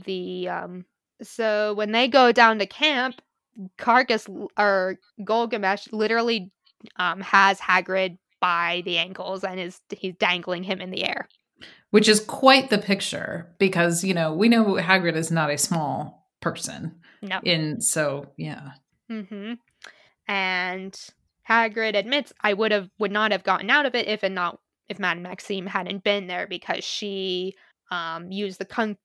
so when they go down to camp, Carcass or Golgamash literally has Hagrid by the ankles and he's dangling him in the air. Which is quite the picture because, we know Hagrid is not a small person. No. Yeah. Mm-hmm. And Hagrid admits I would not have gotten out of it if Madame Maxime hadn't been there, because she used the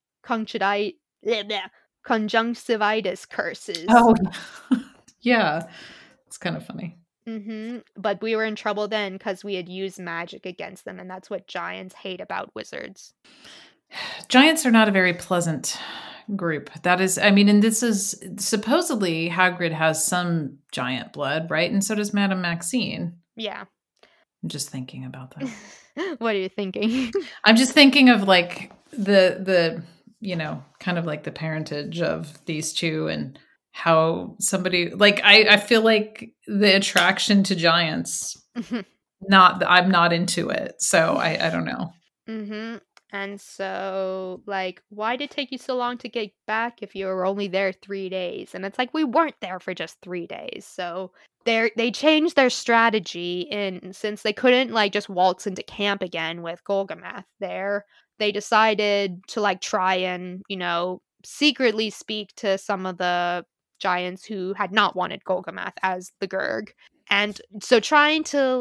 conjunctivitis curses. Oh, yeah. It's kind of funny. Mm-hmm. But we were in trouble then because we had used magic against them, and that's what giants hate about wizards. Giants are not a very pleasant group. That is, and this is supposedly Hagrid has some giant blood, right? And so does Madame Maxime. Yeah. I'm just thinking about that. What are you thinking? I'm just thinking of like the kind of like the parentage of these two and how somebody like I feel like the attraction to giants I'm not into it, so I don't know. Mm-hmm. And so like, why did it take you so long to get back if you were only there 3 days? And it's like, we weren't there for just 3 days. So they changed their strategy, and since they couldn't like just waltz into camp again with Golgamath there, they decided to like try and secretly speak to some of the giants who had not wanted Golgamath as the Gurg. And so trying to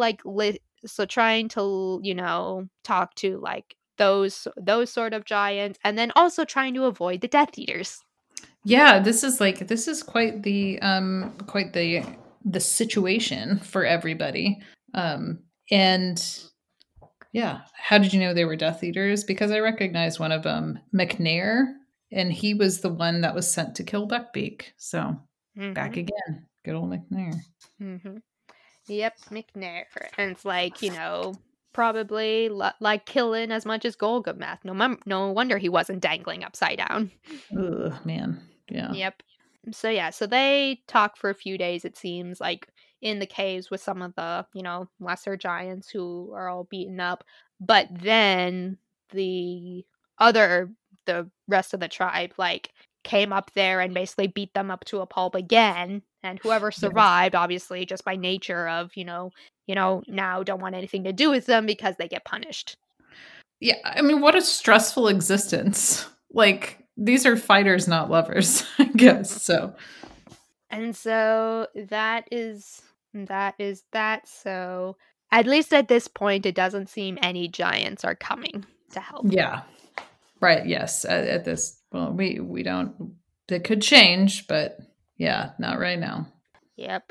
talk to like those sort of giants, and then also trying to avoid the Death Eaters. Yeah, this is quite the situation for everybody. And yeah, how did you know they were Death Eaters? Because I recognized one of them, Macnair, and he was the one that was sent to kill Buckbeak. So back again, good old Macnair. Mm-hmm. Yep, Macnair. And it's like, probably like killing as much as Golgamath. No wonder he wasn't dangling upside down. Ugh, man. Yeah. Yep. So they talk for a few days, it seems, like in the caves with some of the, lesser giants who are all beaten up. But then the rest of the tribe, like, came up there and basically beat them up to a pulp again. And whoever survived, obviously, just by nature of, now don't want anything to do with them because they get punished. Yeah, what a stressful existence. Like, these are fighters, not lovers, I guess. So, And so that is that. So at least at this point, it doesn't seem any giants are coming to help. yeah. Right. Yes. At this, well, we don't, it could change, but yeah, not right now. Yep.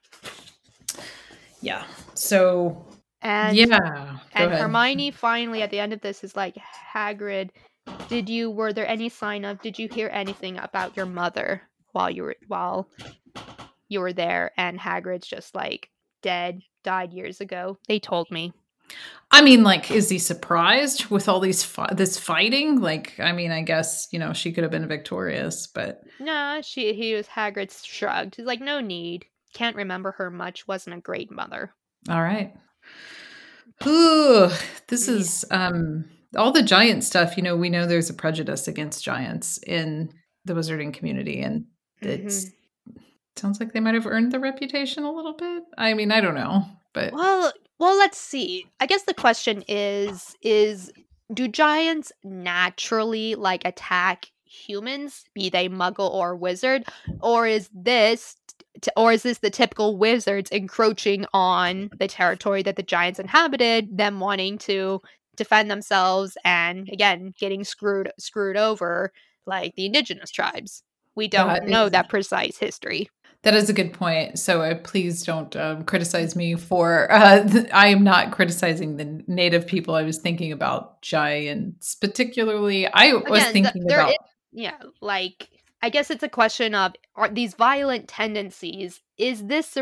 Yeah. So, And yeah. Go and ahead. Hermione finally at the end of this is like, Hagrid, were there any sign of, did you hear anything about your mother while you were there? And Hagrid's just like, dead, died years ago. They told me. I mean, like, is he surprised with all this fighting? Like, I mean, I guess, she could have been victorious, but Nah, Hagrid shrugged. He's like, no need. Can't remember her much. Wasn't a great mother. all right. Ooh, this is all the giant stuff. We know there's a prejudice against giants in the wizarding community, and it sounds like they might have earned the reputation a little bit. I mean, I don't know, but well, let's see. I guess the question is do giants naturally like attack humans, be they muggle or wizard, or is this the typical wizards encroaching on the territory that the giants inhabited, them wanting to defend themselves and again getting screwed over like the indigenous tribes? We don't know that precise history. That is a good point. So please don't criticize me for, I am not criticizing the native people. I was thinking about giants particularly. I was thinking about... I guess it's a question of, are these violent tendencies, is this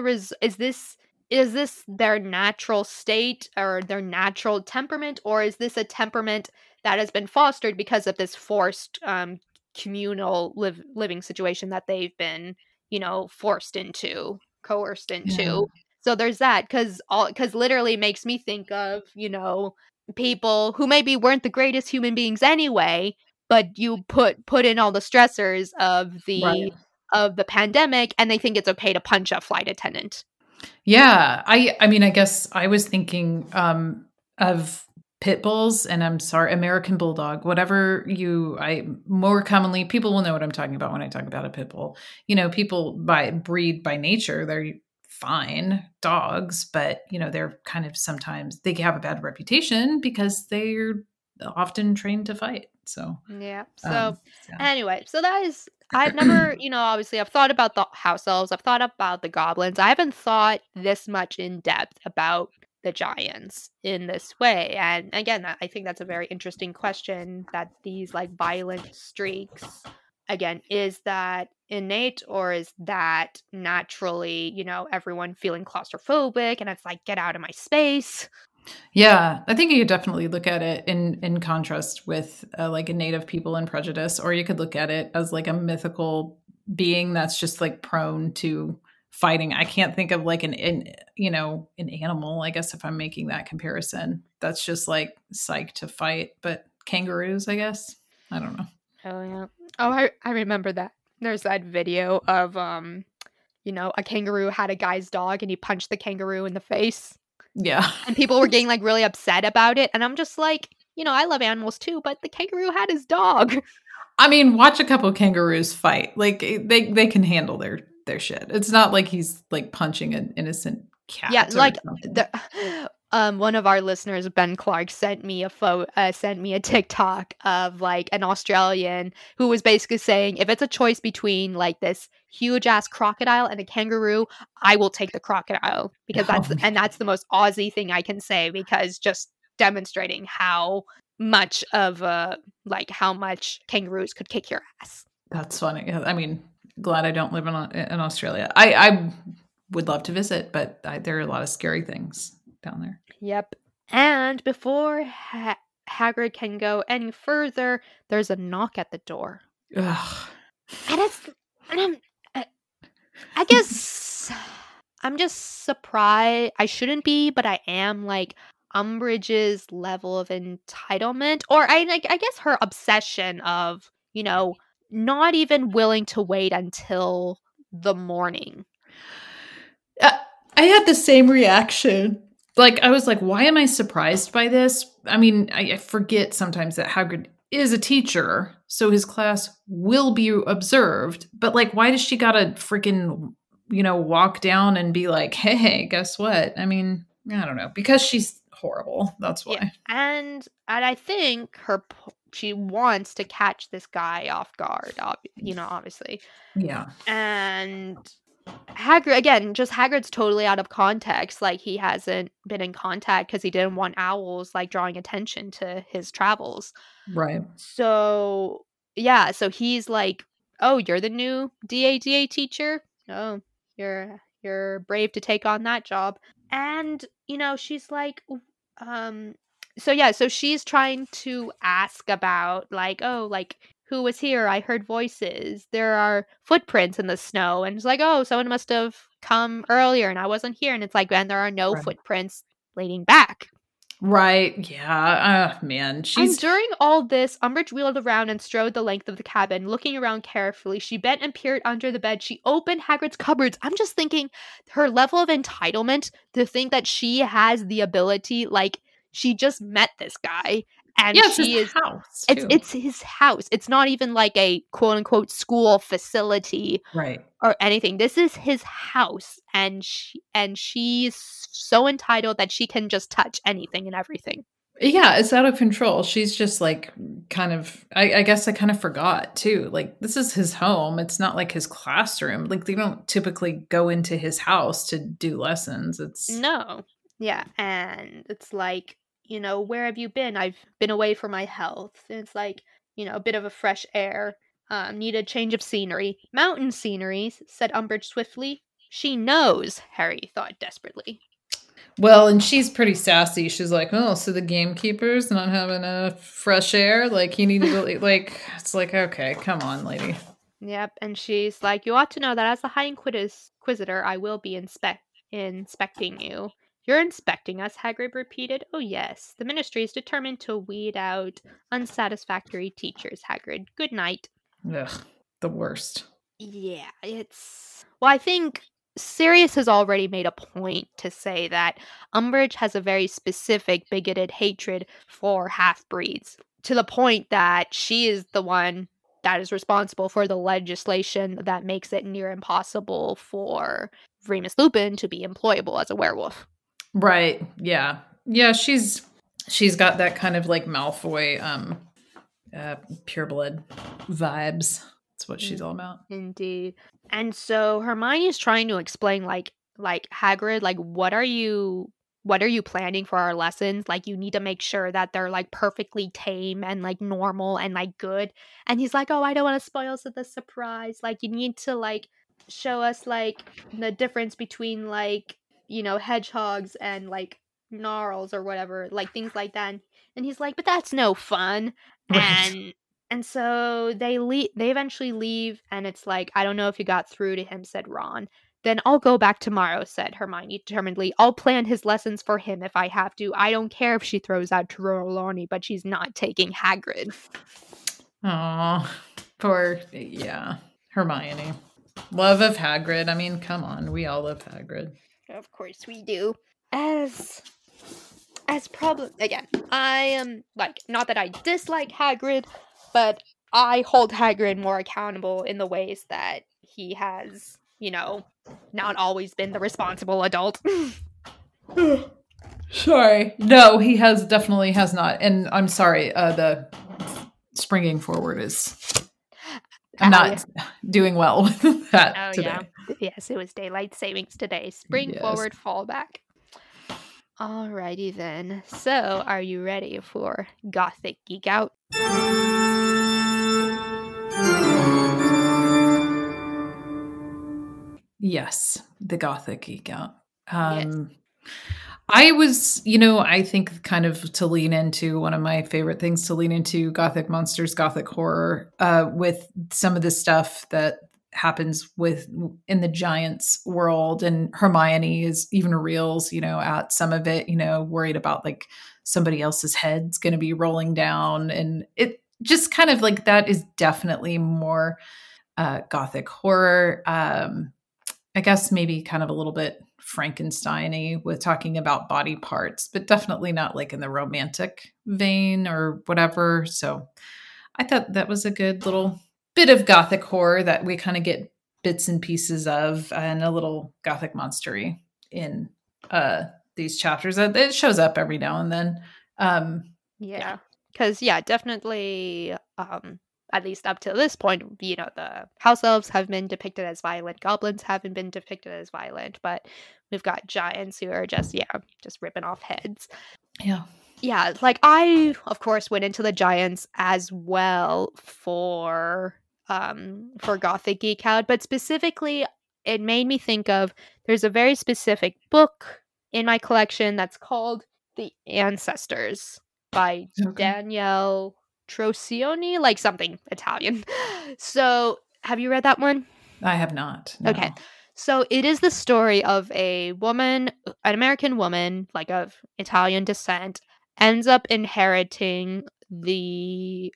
their natural state or their natural temperament, or is this a temperament that has been fostered because of this forced communal living situation that they've been coerced into. Yeah. So there's that, because literally makes me think of people who maybe weren't the greatest human beings anyway, but you put in all the stressors of the pandemic and they think it's okay to punch a flight attendant. Yeah, I mean, I guess I was thinking of pit bulls, and I'm sorry, American bulldog, whatever more commonly, people will know what I'm talking about when I talk about a pit bull. People breed by nature, they're fine dogs, but they're kind of, sometimes they have a bad reputation because they're often trained to fight. So yeah. Anyway, so that is, I've never, obviously I've thought about the house elves, I've thought about the goblins. I haven't thought this much in depth about the giants in this way. And again, I think that's a very interesting question, that these like violent streaks, again, is that innate, or is that naturally, everyone feeling claustrophobic and it's like, get out of my space? Yeah, I think you could definitely look at it in contrast with like a native people and prejudice, or you could look at it as like a mythical being that's just like prone to fighting. I can't think of like an animal, I guess, if I'm making that comparison, that's just like psyched to fight. But kangaroos, I guess. I don't know. Oh yeah. Oh, I remember that. There's that video of a kangaroo had a guy's dog and he punched the kangaroo in the face. Yeah. And people were getting like really upset about it. And I'm just like, I love animals too, but the kangaroo had his dog. I mean, watch a couple of kangaroos fight. Like they can handle their shit. It's not like he's like punching an innocent cat. Yeah, like one of our listeners, Ben Clark, sent me a TikTok of like an Australian who was basically saying, if it's a choice between like this huge ass crocodile and a kangaroo, I will take the crocodile, because that's the most Aussie thing I can say, because just demonstrating how much kangaroos could kick your ass. That's funny. I mean, glad I don't live in Australia. I would love to visit, but there are a lot of scary things down there. Yep. And before Hagrid can go any further, there's a knock at the door. Ugh. I guess I'm just surprised. I shouldn't be, but I am, like, Umbridge's level of entitlement, or I guess her obsession of, not even willing to wait until the morning. I had the same reaction. Like, I was like, why am I surprised by this? I mean, I forget sometimes that Hagrid is a teacher, so his class will be observed. But like, why does she gotta freaking, walk down and be like, hey, guess what? I mean, I don't know. Because she's horrible. That's Yeah, why. and I think she wants to catch this guy off guard, obviously. Yeah. And Hagrid, again, just Hagrid's totally out of context. Like, he hasn't been in contact because he didn't want owls, like, drawing attention to his travels. Right. So, yeah, so he's like, "Oh, you're the new DADA teacher? Oh, you're brave to take on that job." And, she's like, um so yeah, so she's trying to ask about, like, "Oh, like, who was here? I heard voices. There are footprints in the snow." And it's like, "Oh, someone must have come earlier and I wasn't here." And it's like, "And there are no Right. footprints leading back." Right. Yeah. Man. And during all this, Umbridge wheeled around and strode the length of the cabin, looking around carefully. She bent and peered under the bed. She opened Hagrid's cupboards. I'm just thinking, her level of entitlement to think that she has the ability, like, she just met this guy, and Yeah, it's his she is house it's too. it's his house. It's not even like a quote unquote school facility Right. or anything. This is his house, and she's so entitled that she can just touch anything and everything. Yeah, it's out of control. She's just like kind of I guess I kind of forgot too. Like this is his home. It's not like his classroom. Like they don't typically go into his house to do lessons. It's No. Yeah, and it's like, "Where have you been?" "I've been away for my health." And it's like, a bit of a fresh air. Need a change of scenery. "Mountain scenery," said Umbridge swiftly. She knows, Harry thought desperately. well, and she's pretty sassy. She's like, "Oh, so the gamekeeper's not having a fresh air? Like he needed to like it's like, okay, come on, lady." Yep, and she's like, "You ought to know that as the High Inquisitor, I will be inspecting you." "You're inspecting us," Hagrid repeated. "Oh yes, the Ministry is determined to weed out unsatisfactory teachers, Hagrid. Good night." Ugh, the worst. Yeah, well, I think Sirius has already made a point to say that Umbridge has a very specific bigoted hatred for half-breeds, to the point that she is the one that is responsible for the legislation that makes it near impossible for Remus Lupin to be employable as a werewolf. Right. Yeah. Yeah, she's got that kind of like Malfoy pureblood vibes. That's what she's all about. Indeed. And so Hermione is trying to explain, like Hagrid, like, what are you planning for our lessons? Like, you need to make sure that they're like perfectly tame and like normal and like good. And he's like, "Oh, I don't want to spoil the surprise. Like, you need to like show us like the difference between like, hedgehogs and like gnarls or whatever, like things like that." And he's like, "But that's no fun." Right. And so they eventually leave, and it's like, "I don't know if you got through to him," said Ron. "Then I'll go back tomorrow," said Hermione determinedly. "I'll plan his lessons for him if I have to. I don't care if she throws out Trelawney, but she's not taking Hagrid." Aw. Poor Hermione. Love of Hagrid. I mean, come on. We all love Hagrid. Of course we do. As problem again, I am like, not that I dislike Hagrid, but I hold Hagrid more accountable in the ways that he has, not always been the responsible adult. Sorry. No, he definitely has not. And I'm sorry, the springing forward is I'm not doing well with that today. Yeah. Yes, it was daylight savings today. Spring forward, fall back. Alrighty then. So, are you ready for Gothic Geek Out? Yes, the Gothic Geek Out. Yes. I was, I think kind of to lean into one of my favorite things to lean into Gothic monsters, Gothic horror, with some of the stuff that happens in the Giants world, and Hermione is even reels, at some of it, worried about like somebody else's head's going to be rolling down, and it just kind of like that is definitely more Gothic horror. I guess maybe kind of a little bit Frankenstein-y with talking about body parts, but definitely not like in the romantic vein or whatever. So I thought that was a good little bit of gothic horror that we kind of get bits and pieces of, and a little gothic monstery in these chapters. It shows up every now and then. Yeah. Because, definitely, at least up to this point, the house elves have been depicted as violent. Goblins haven't been depicted as violent, but we've got giants who are just ripping off heads. Yeah. Yeah, like I, of course, went into the giants as well for Gothic Geek Out, but specifically, it made me think of, there's a very specific book in my collection that's called The Ancestors by Danielle Trocioni, like something Italian. So, have you read that one? I have not. No. Okay. So it is the story of a woman, an American woman, like of Italian descent, ends up inheriting the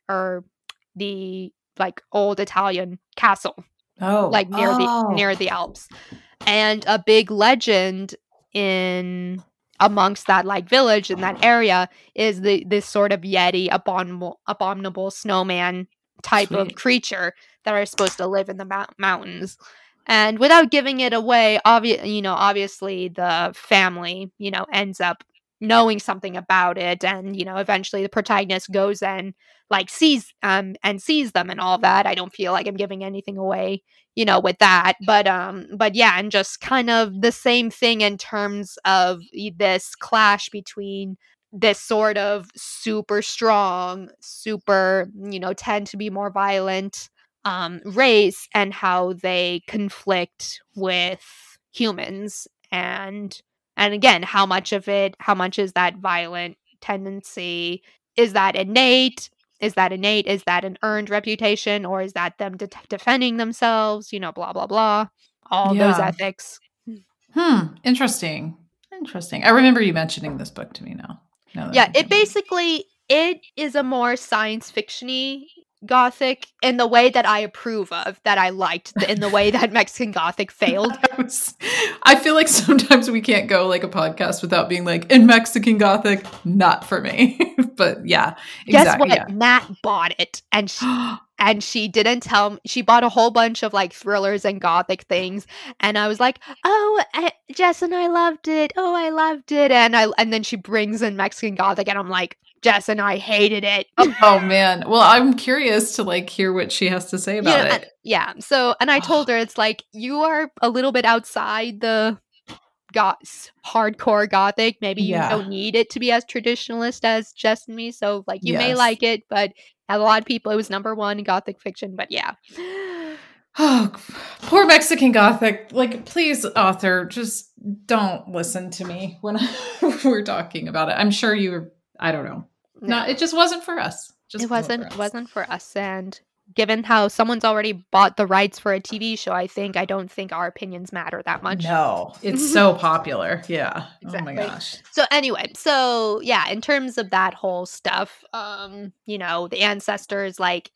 like old Italian castle, like near the Alps. And a big legend in amongst that like village in that area is this sort of yeti, abominable snowman type of creature that are supposed to live in the mountains. And without giving it away, obviously the family, ends up knowing something about it, and eventually the protagonist goes and like sees them and all that. I don't feel like I'm giving anything away, with that, but yeah, and just kind of the same thing in terms of this clash between this sort of super strong, super, tend to be more violent race, and how they conflict with humans, and again, how much is that violent tendency? Is that innate? Is that an earned reputation, or is that them defending themselves? Blah blah blah. All those ethics. Interesting. I remember you mentioning this book to me now. Yeah, it is a more science fiction-y Gothic in the way that I approve of, that I liked, in the way that Mexican Gothic failed. I feel like sometimes we can't go like a podcast without being like, in Mexican Gothic, not for me. But yeah, exactly. Guess what? Yeah. Nat bought it, and she didn't tell me. She bought a whole bunch of like thrillers and Gothic things, and I was like, "Oh, Jess and I loved it. Oh, I loved it." And then she brings in Mexican Gothic, and I'm like, Jess and I hated it. Oh man. Well, I'm curious to like hear what she has to say about it. Yeah. So, and I told her, it's like, you are a little bit outside the hardcore Gothic. Maybe you don't need it to be as traditionalist as Jess and me. So like, you may like it, but a lot of people, it was number one in Gothic fiction. But yeah. Oh, poor Mexican Gothic. Like, please, author, just don't listen to me when we're talking about it. I'm sure I don't know. No, it just wasn't for us. It wasn't for us. And given how someone's already bought the rights for a TV show, I don't think our opinions matter that much. No, it's so popular. Yeah. Exactly. Oh my gosh. So anyway, yeah, in terms of that whole stuff, the ancestors, like,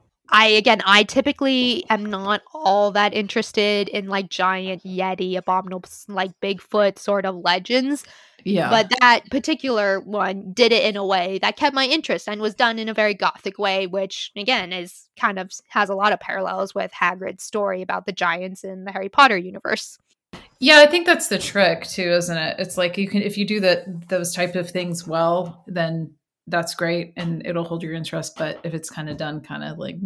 I typically am not all that interested in like giant yeti, abominable, like Bigfoot sort of legends. Yeah. But that particular one did it in a way that kept my interest, and was done in a very Gothic way, which again is kind of has a lot of parallels with Hagrid's story about the giants in the Harry Potter universe. Yeah, I think that's the trick too, isn't it? It's like if you do those type of things well, then that's great and it'll hold your interest. But if it's kind of done kind of like,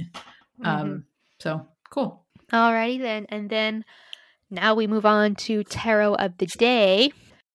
so cool. Alrighty then. And then now we move on to Tarot of the Day,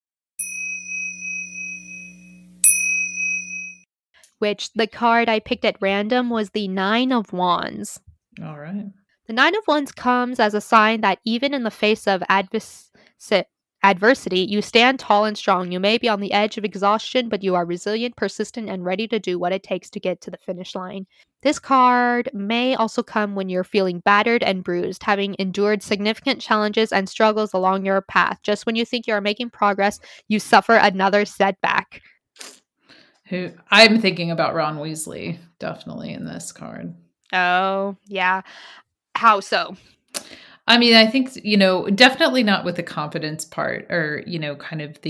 which the card I picked at random was the Nine of Wands. All right. The Nine of Wands comes as a sign that even in the face of adversity, you stand tall and strong. You may be on the edge of exhaustion, but you are resilient, persistent, and ready to do what it takes to get to the finish line. This card may also come when you're feeling battered and bruised, having endured significant challenges and struggles along your path. Just when you think you are making progress, you suffer another setback. I'm thinking about Ron Weasley, definitely, in this card. Oh, yeah. How so? I mean, I think, definitely not with the confidence part or, kind of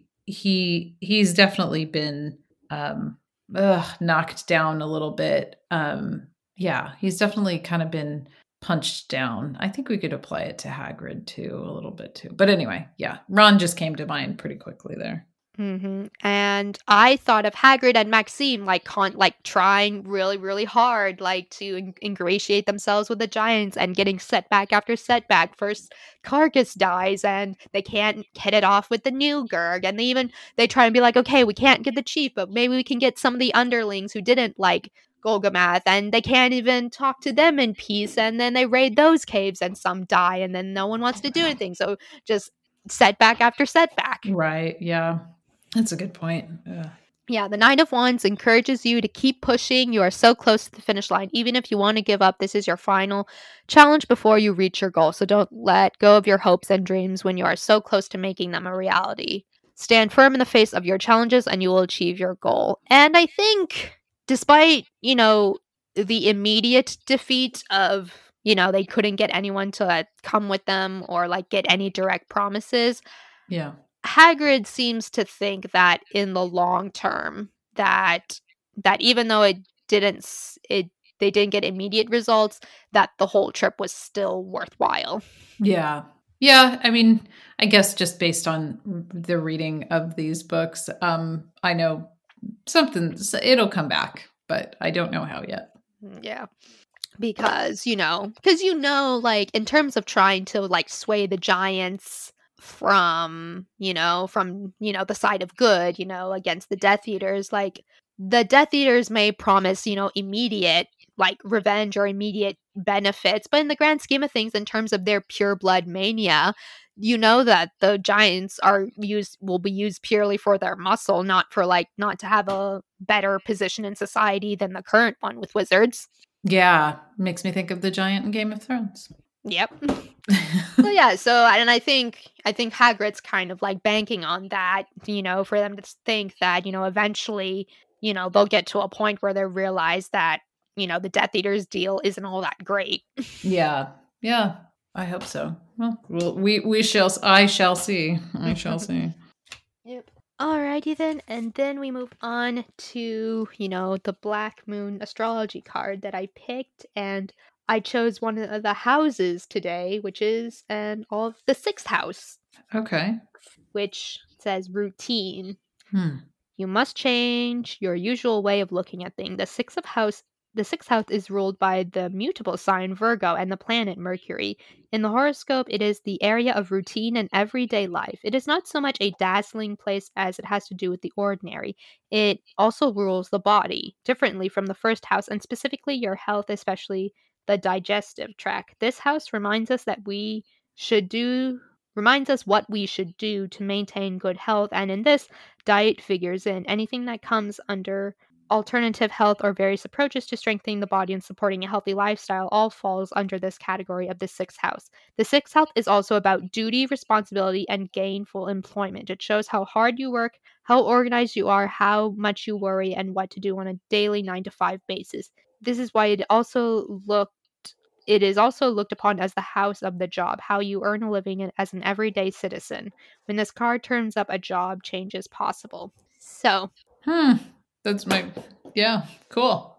he's definitely been knocked down a little bit. Yeah, he's definitely kind of been punched down. I think we could apply it to Hagrid too, a little bit too. But anyway, yeah, Ron just came to mind pretty quickly there. And I thought of Hagrid and Maxime like trying really, really hard, like to ingratiate themselves with the giants and getting setback after setback. First, Cargus dies, and they can't hit it off with the new Gurg, and they try and be like, okay, we can't get the chief, but maybe we can get some of the underlings who didn't like Golgamath, and they can't even talk to them in peace, and then they raid those caves, and some die, and then no one wants to do anything. So just setback after setback. Right. Yeah. That's a good point. Yeah, the Knight of Wands encourages you to keep pushing. You are so close to the finish line. Even if you want to give up, this is your final challenge before you reach your goal. So don't let go of your hopes and dreams when you are so close to making them a reality. Stand firm in the face of your challenges and you will achieve your goal. And I think despite, the immediate defeat of, they couldn't get anyone to come with them or like get any direct promises. Yeah. Hagrid seems to think that in the long term that even though they didn't get immediate results, that the whole trip was still worthwhile. Yeah. Yeah, I mean, I guess just based on the reading of these books, I know it'll come back, but I don't know how yet. Yeah. Because, like in terms of trying to like sway the giants from the side of good, against the Death Eaters, like the Death Eaters may promise, immediate like revenge or immediate benefits, but in the grand scheme of things, in terms of their pure blood mania, that the giants will be used purely for their muscle, not to have a better position in society than the current one with wizards. Yeah, makes me think of the giant in Game of Thrones. Yep. And I think Hagrid's kind of like banking on that, for them to think that, eventually, they'll get to a point where they realize that, the Death Eaters deal isn't all that great. Yeah. Yeah. I hope so. Well, I shall see. I shall see. Yep. Alrighty then, and then we move on to, the Black Moon astrology card that I picked, and I chose one of the houses today, which is of the 6th house. Okay. Which says routine. You must change your usual way of looking at things. The 6th house is ruled by the mutable sign Virgo and the planet Mercury. In the horoscope, it is the area of routine and everyday life. It is not so much a dazzling place as it has to do with the ordinary. It also rules the body, differently from the 1st house, and specifically your health, especially the digestive tract. This house reminds us what we should do to maintain good health, and in this, diet figures in. Anything that comes under alternative health or various approaches to strengthening the body and supporting a healthy lifestyle all falls under this category of the 6th house. The 6th house is also about duty, responsibility, and gainful employment. It shows how hard you work, how organized you are, how much you worry, and what to do on a daily 9-to-5 basis. This is why it is also looked upon as the house of the job, how you earn a living as an everyday citizen. When this card turns up, a job change is possible. So. That's cool.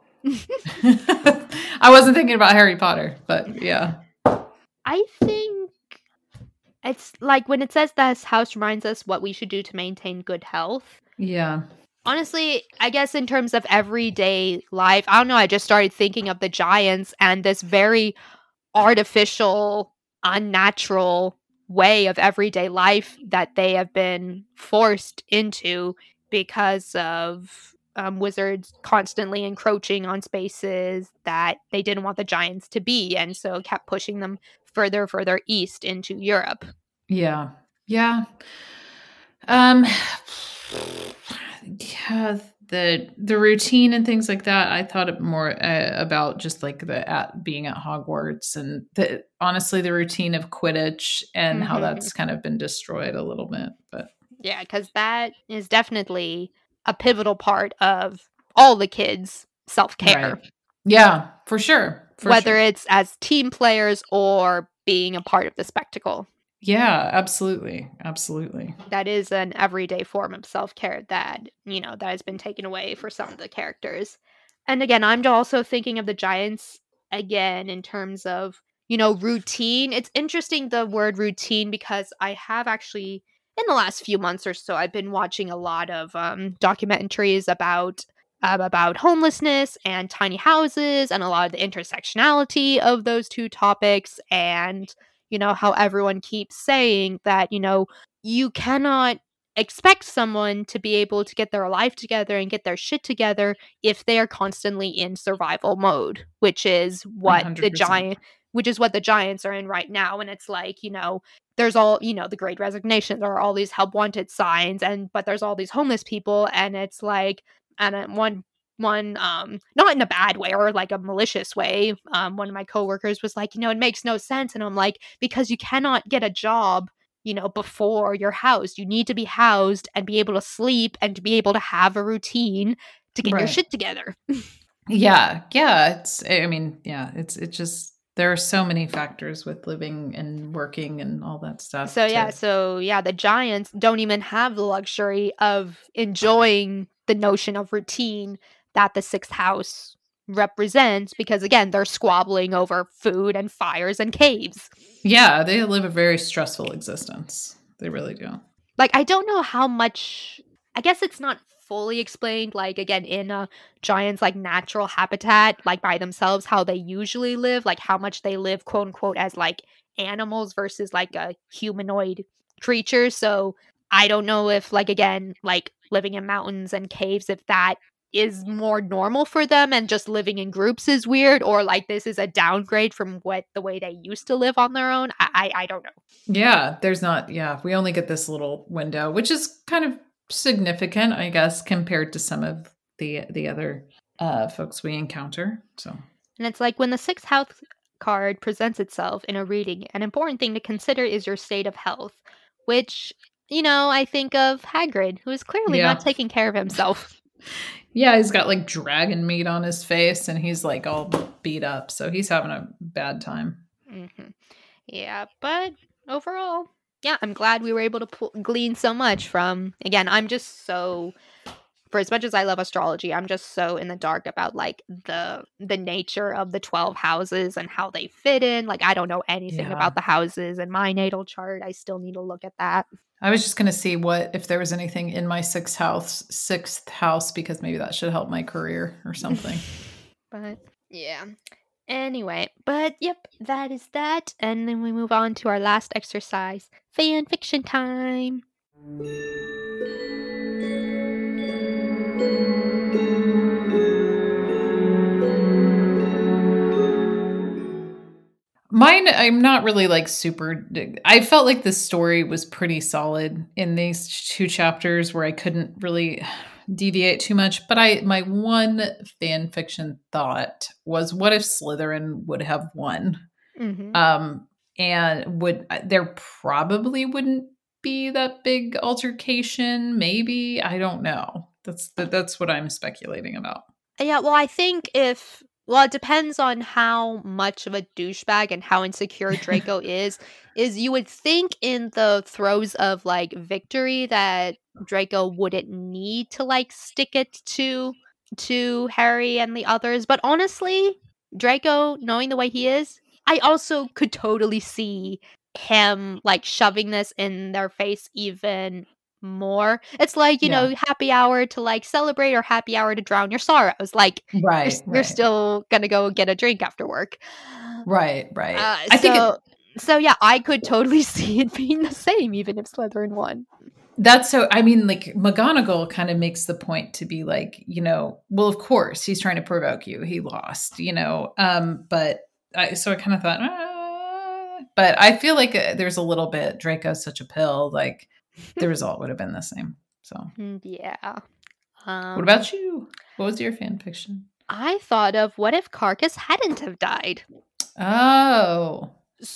I wasn't thinking about Harry Potter, but yeah. I think it's like when it says this house reminds us what we should do to maintain good health. Yeah. Honestly, I guess in terms of everyday life, I don't know, I just started thinking of the giants and this very artificial, unnatural way of everyday life that they have been forced into because of wizards constantly encroaching on spaces that they didn't want the giants to be, and so kept pushing them further east into Europe. Yeah. Yeah. Yeah, the routine and things like that. I thought it more about just like being at Hogwarts and honestly the routine of Quidditch and how that's kind of been destroyed a little bit. But yeah, because that is definitely a pivotal part of all the kids' self-care. Right. Yeah, for sure. Whether it's as team players or being a part of the spectacle. Yeah, absolutely. Absolutely. That is an everyday form of self-care that, that has been taken away for some of the characters. And again, I'm also thinking of the Giants again in terms of, routine. It's interesting, the word routine, because I have actually, in the last few months or so, I've been watching a lot of documentaries about homelessness and tiny houses and a lot of the intersectionality of those two topics, and how everyone keeps saying that you cannot expect someone to be able to get their life together and get their shit together if they are constantly in survival mode, which is what the 100%. Giants are in right now. And it's like, there's all, the Great Resignation, there are all these help wanted signs, but there's all these homeless people, and it's like, and one not in a bad way or like a malicious way, one of my coworkers was like, it makes no sense, and I'm like, because you cannot get a job before you're housed. You need to be housed and be able to sleep and to be able to have a routine to get your Right. shit together. Yeah. It's just, there are so many factors with living and working and all that stuff. So the Giants don't even have the luxury of enjoying the notion of routine that the sixth house represents, because again, they're squabbling over food and fires and caves. Yeah, they live a very stressful existence. They really do. Like, I don't know how much, I guess it's not fully explained, like, again, in a Giant's, like, natural habitat, like, by themselves, how they usually live, like, how much they live, quote unquote, as, like, animals versus, like, a humanoid creature. So I don't know if, like, again, like, living in mountains and caves, if that is more normal for them and just living in groups is weird, or like this is a downgrade from the way they used to live on their own. I don't know. Yeah, we only get this little window, which is kind of significant, I guess, compared to some of the other folks we encounter. So, and it's like, when the sixth house card presents itself in a reading, an important thing to consider is your state of health, which, I think of Hagrid, who is clearly not taking care of himself. Yeah, he's got like dragon meat on his face and he's like all beat up. So he's having a bad time. Mm-hmm. Yeah, but overall, yeah, I'm glad we were able to glean so much from, again, I'm just so, for as much as I love astrology, I'm just so in the dark about like the nature of the 12 houses and how they fit in. Like, I don't know anything about the houses in my natal chart. I still need to look at that. I was just going to see if there was anything in my sixth house, because maybe that should help my career or something. But yeah. Anyway, but yep, that is that. And then we move on to our last exercise, fan fiction time. Mine, I'm not really like super. I felt like the story was pretty solid in these two chapters where I couldn't really deviate too much. But my one fan fiction thought was, what if Slytherin would have won? Mm-hmm. And there probably wouldn't be that big altercation. Maybe, I don't know. That's what I'm speculating about. Yeah, well, I think it depends on how much of a douchebag and how insecure Draco is you would think in the throes of like victory that Draco wouldn't need to like stick it to Harry and the others. But honestly, Draco, knowing the way he is, I also could totally see him like shoving this in their face even more. It's like, happy hour to like celebrate or happy hour to drown your sorrows. Like, you're still gonna go get a drink after work. Right. So yeah, I could totally see it being the same, even if Slytherin won. That's so, I mean, like, McGonagall kind of makes the point to be like, well, of course, he's trying to provoke you. He lost, but so I kind of thought, but I feel like there's a little bit, Draco's such a pill, like, the result would have been the same. So, yeah. What about you? What was your fan fiction? I thought of, what if Carcas hadn't have died? Oh.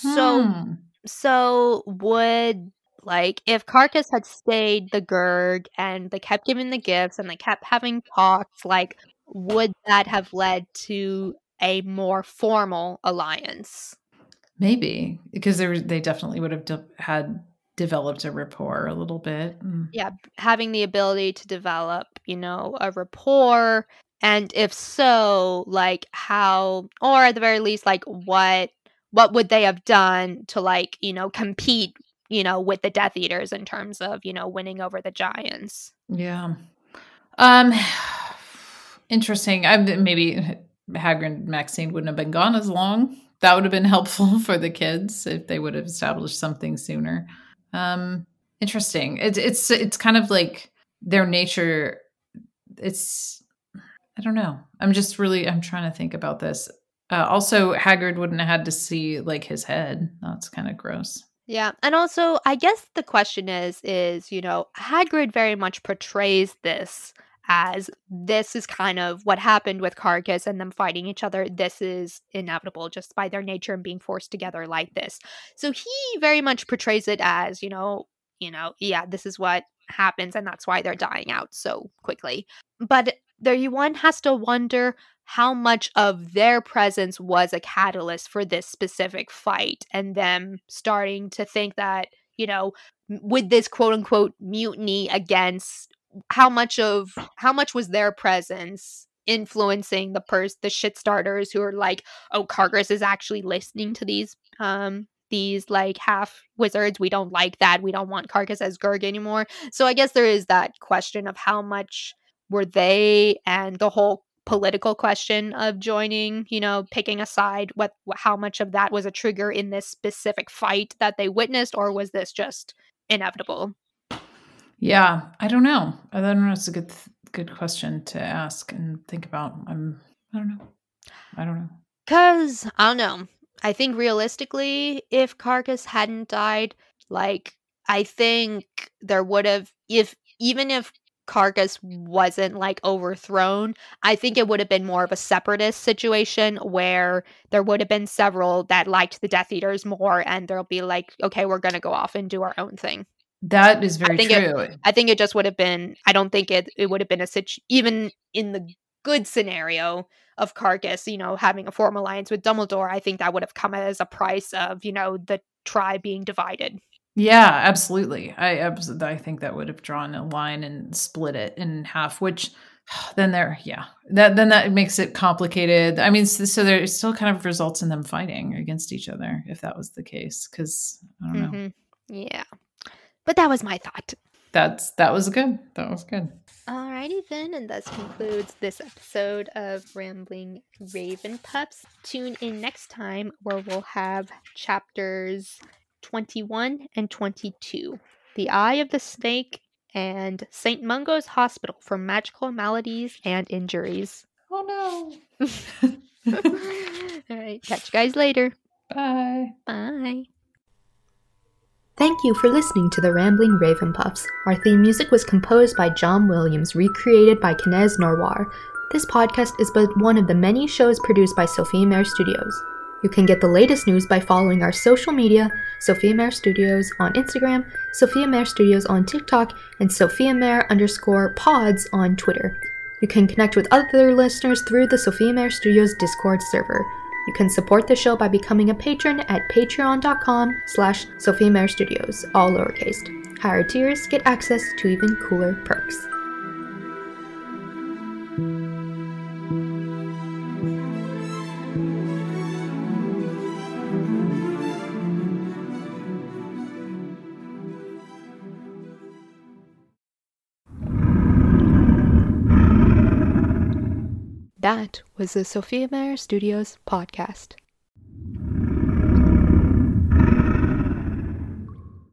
So would, like, if Carcas had stayed the Gurg and they kept giving the gifts and they kept having talks, like, would that have led to a more formal alliance? Maybe because they definitely would have had developed a rapport a little bit. Yeah, having the ability to develop, a rapport, and if so, like how, or at the very least, like what would they have done to like, compete, with the Death Eaters in terms of, winning over the giants. Yeah. Um, interesting. Maybe Hagrid and Maxine wouldn't have been gone as long. That would have been helpful for the kids if they would have established something sooner. Interesting. It's kind of like their nature. I don't know. I'm trying to think about this. Also, Hagrid wouldn't have had to see like his head. That's kind of gross. Yeah, and also I guess the question is Hagrid very much portrays this as this is kind of what happened with Cargus and them fighting each other. This is inevitable just by their nature and being forced together like this. So he very much portrays it as, yeah, this is what happens and that's why they're dying out so quickly. But one has to wonder how much of their presence was a catalyst for this specific fight and them starting to think that, with this quote unquote mutiny against how much was their presence influencing the shit starters who are like, oh, Cargus is actually listening to these like half wizards. We don't like that. We don't want Cargus as Gurg anymore. So I guess there is that question of how much were they, and the whole political question of joining, picking a side, how much of that was a trigger in this specific fight that they witnessed, or was this just inevitable? Yeah, I don't know. It's a good question to ask and think about. I don't know. Because, I don't know. I think realistically, if Cargus hadn't died, like, I think there would have, even if Cargus wasn't like overthrown, I think it would have been more of a separatist situation where there would have been several that liked the Death Eaters more, and there'll be like, okay, we're going to go off and do our own thing. That is very true. I think it just would have been, I don't think it would have been even in the good scenario of Cargus, having a formal alliance with Dumbledore, I think that would have come as a price of, the tribe being divided. Yeah, absolutely. I think that would have drawn a line and split it in half, which then that makes it complicated. I mean, so there still kind of results in them fighting against each other if that was the case, because I don't know. Yeah. But that was my thought. That was good. That was good. Alrighty then, and thus concludes this episode of Rambling Raven Pups. Tune in next time where we'll have chapters 21 and 22, The Eye of the Snake and St. Mungo's Hospital for Magical Maladies and Injuries. Oh no. Alright, catch you guys later. Bye. Bye. Thank you for listening to the Rambling Raven Puffs. Our theme music was composed by John Williams, recreated by Kinez Norwar. This podcast is but one of the many shows produced by Sophia Mare Studios. You can get the latest news by following our social media, Sophia Mare Studios on Instagram, Sophia Mare Studios on TikTok, and Sophia_pods on Twitter. You can connect with other listeners through the Sophia Mare Studios Discord server. You can support the show by becoming a patron at patreon.com/Sophia Mare Studios, all lowercase. Higher tiers get access to even cooler perks. That was the Sophia Mare Studios podcast.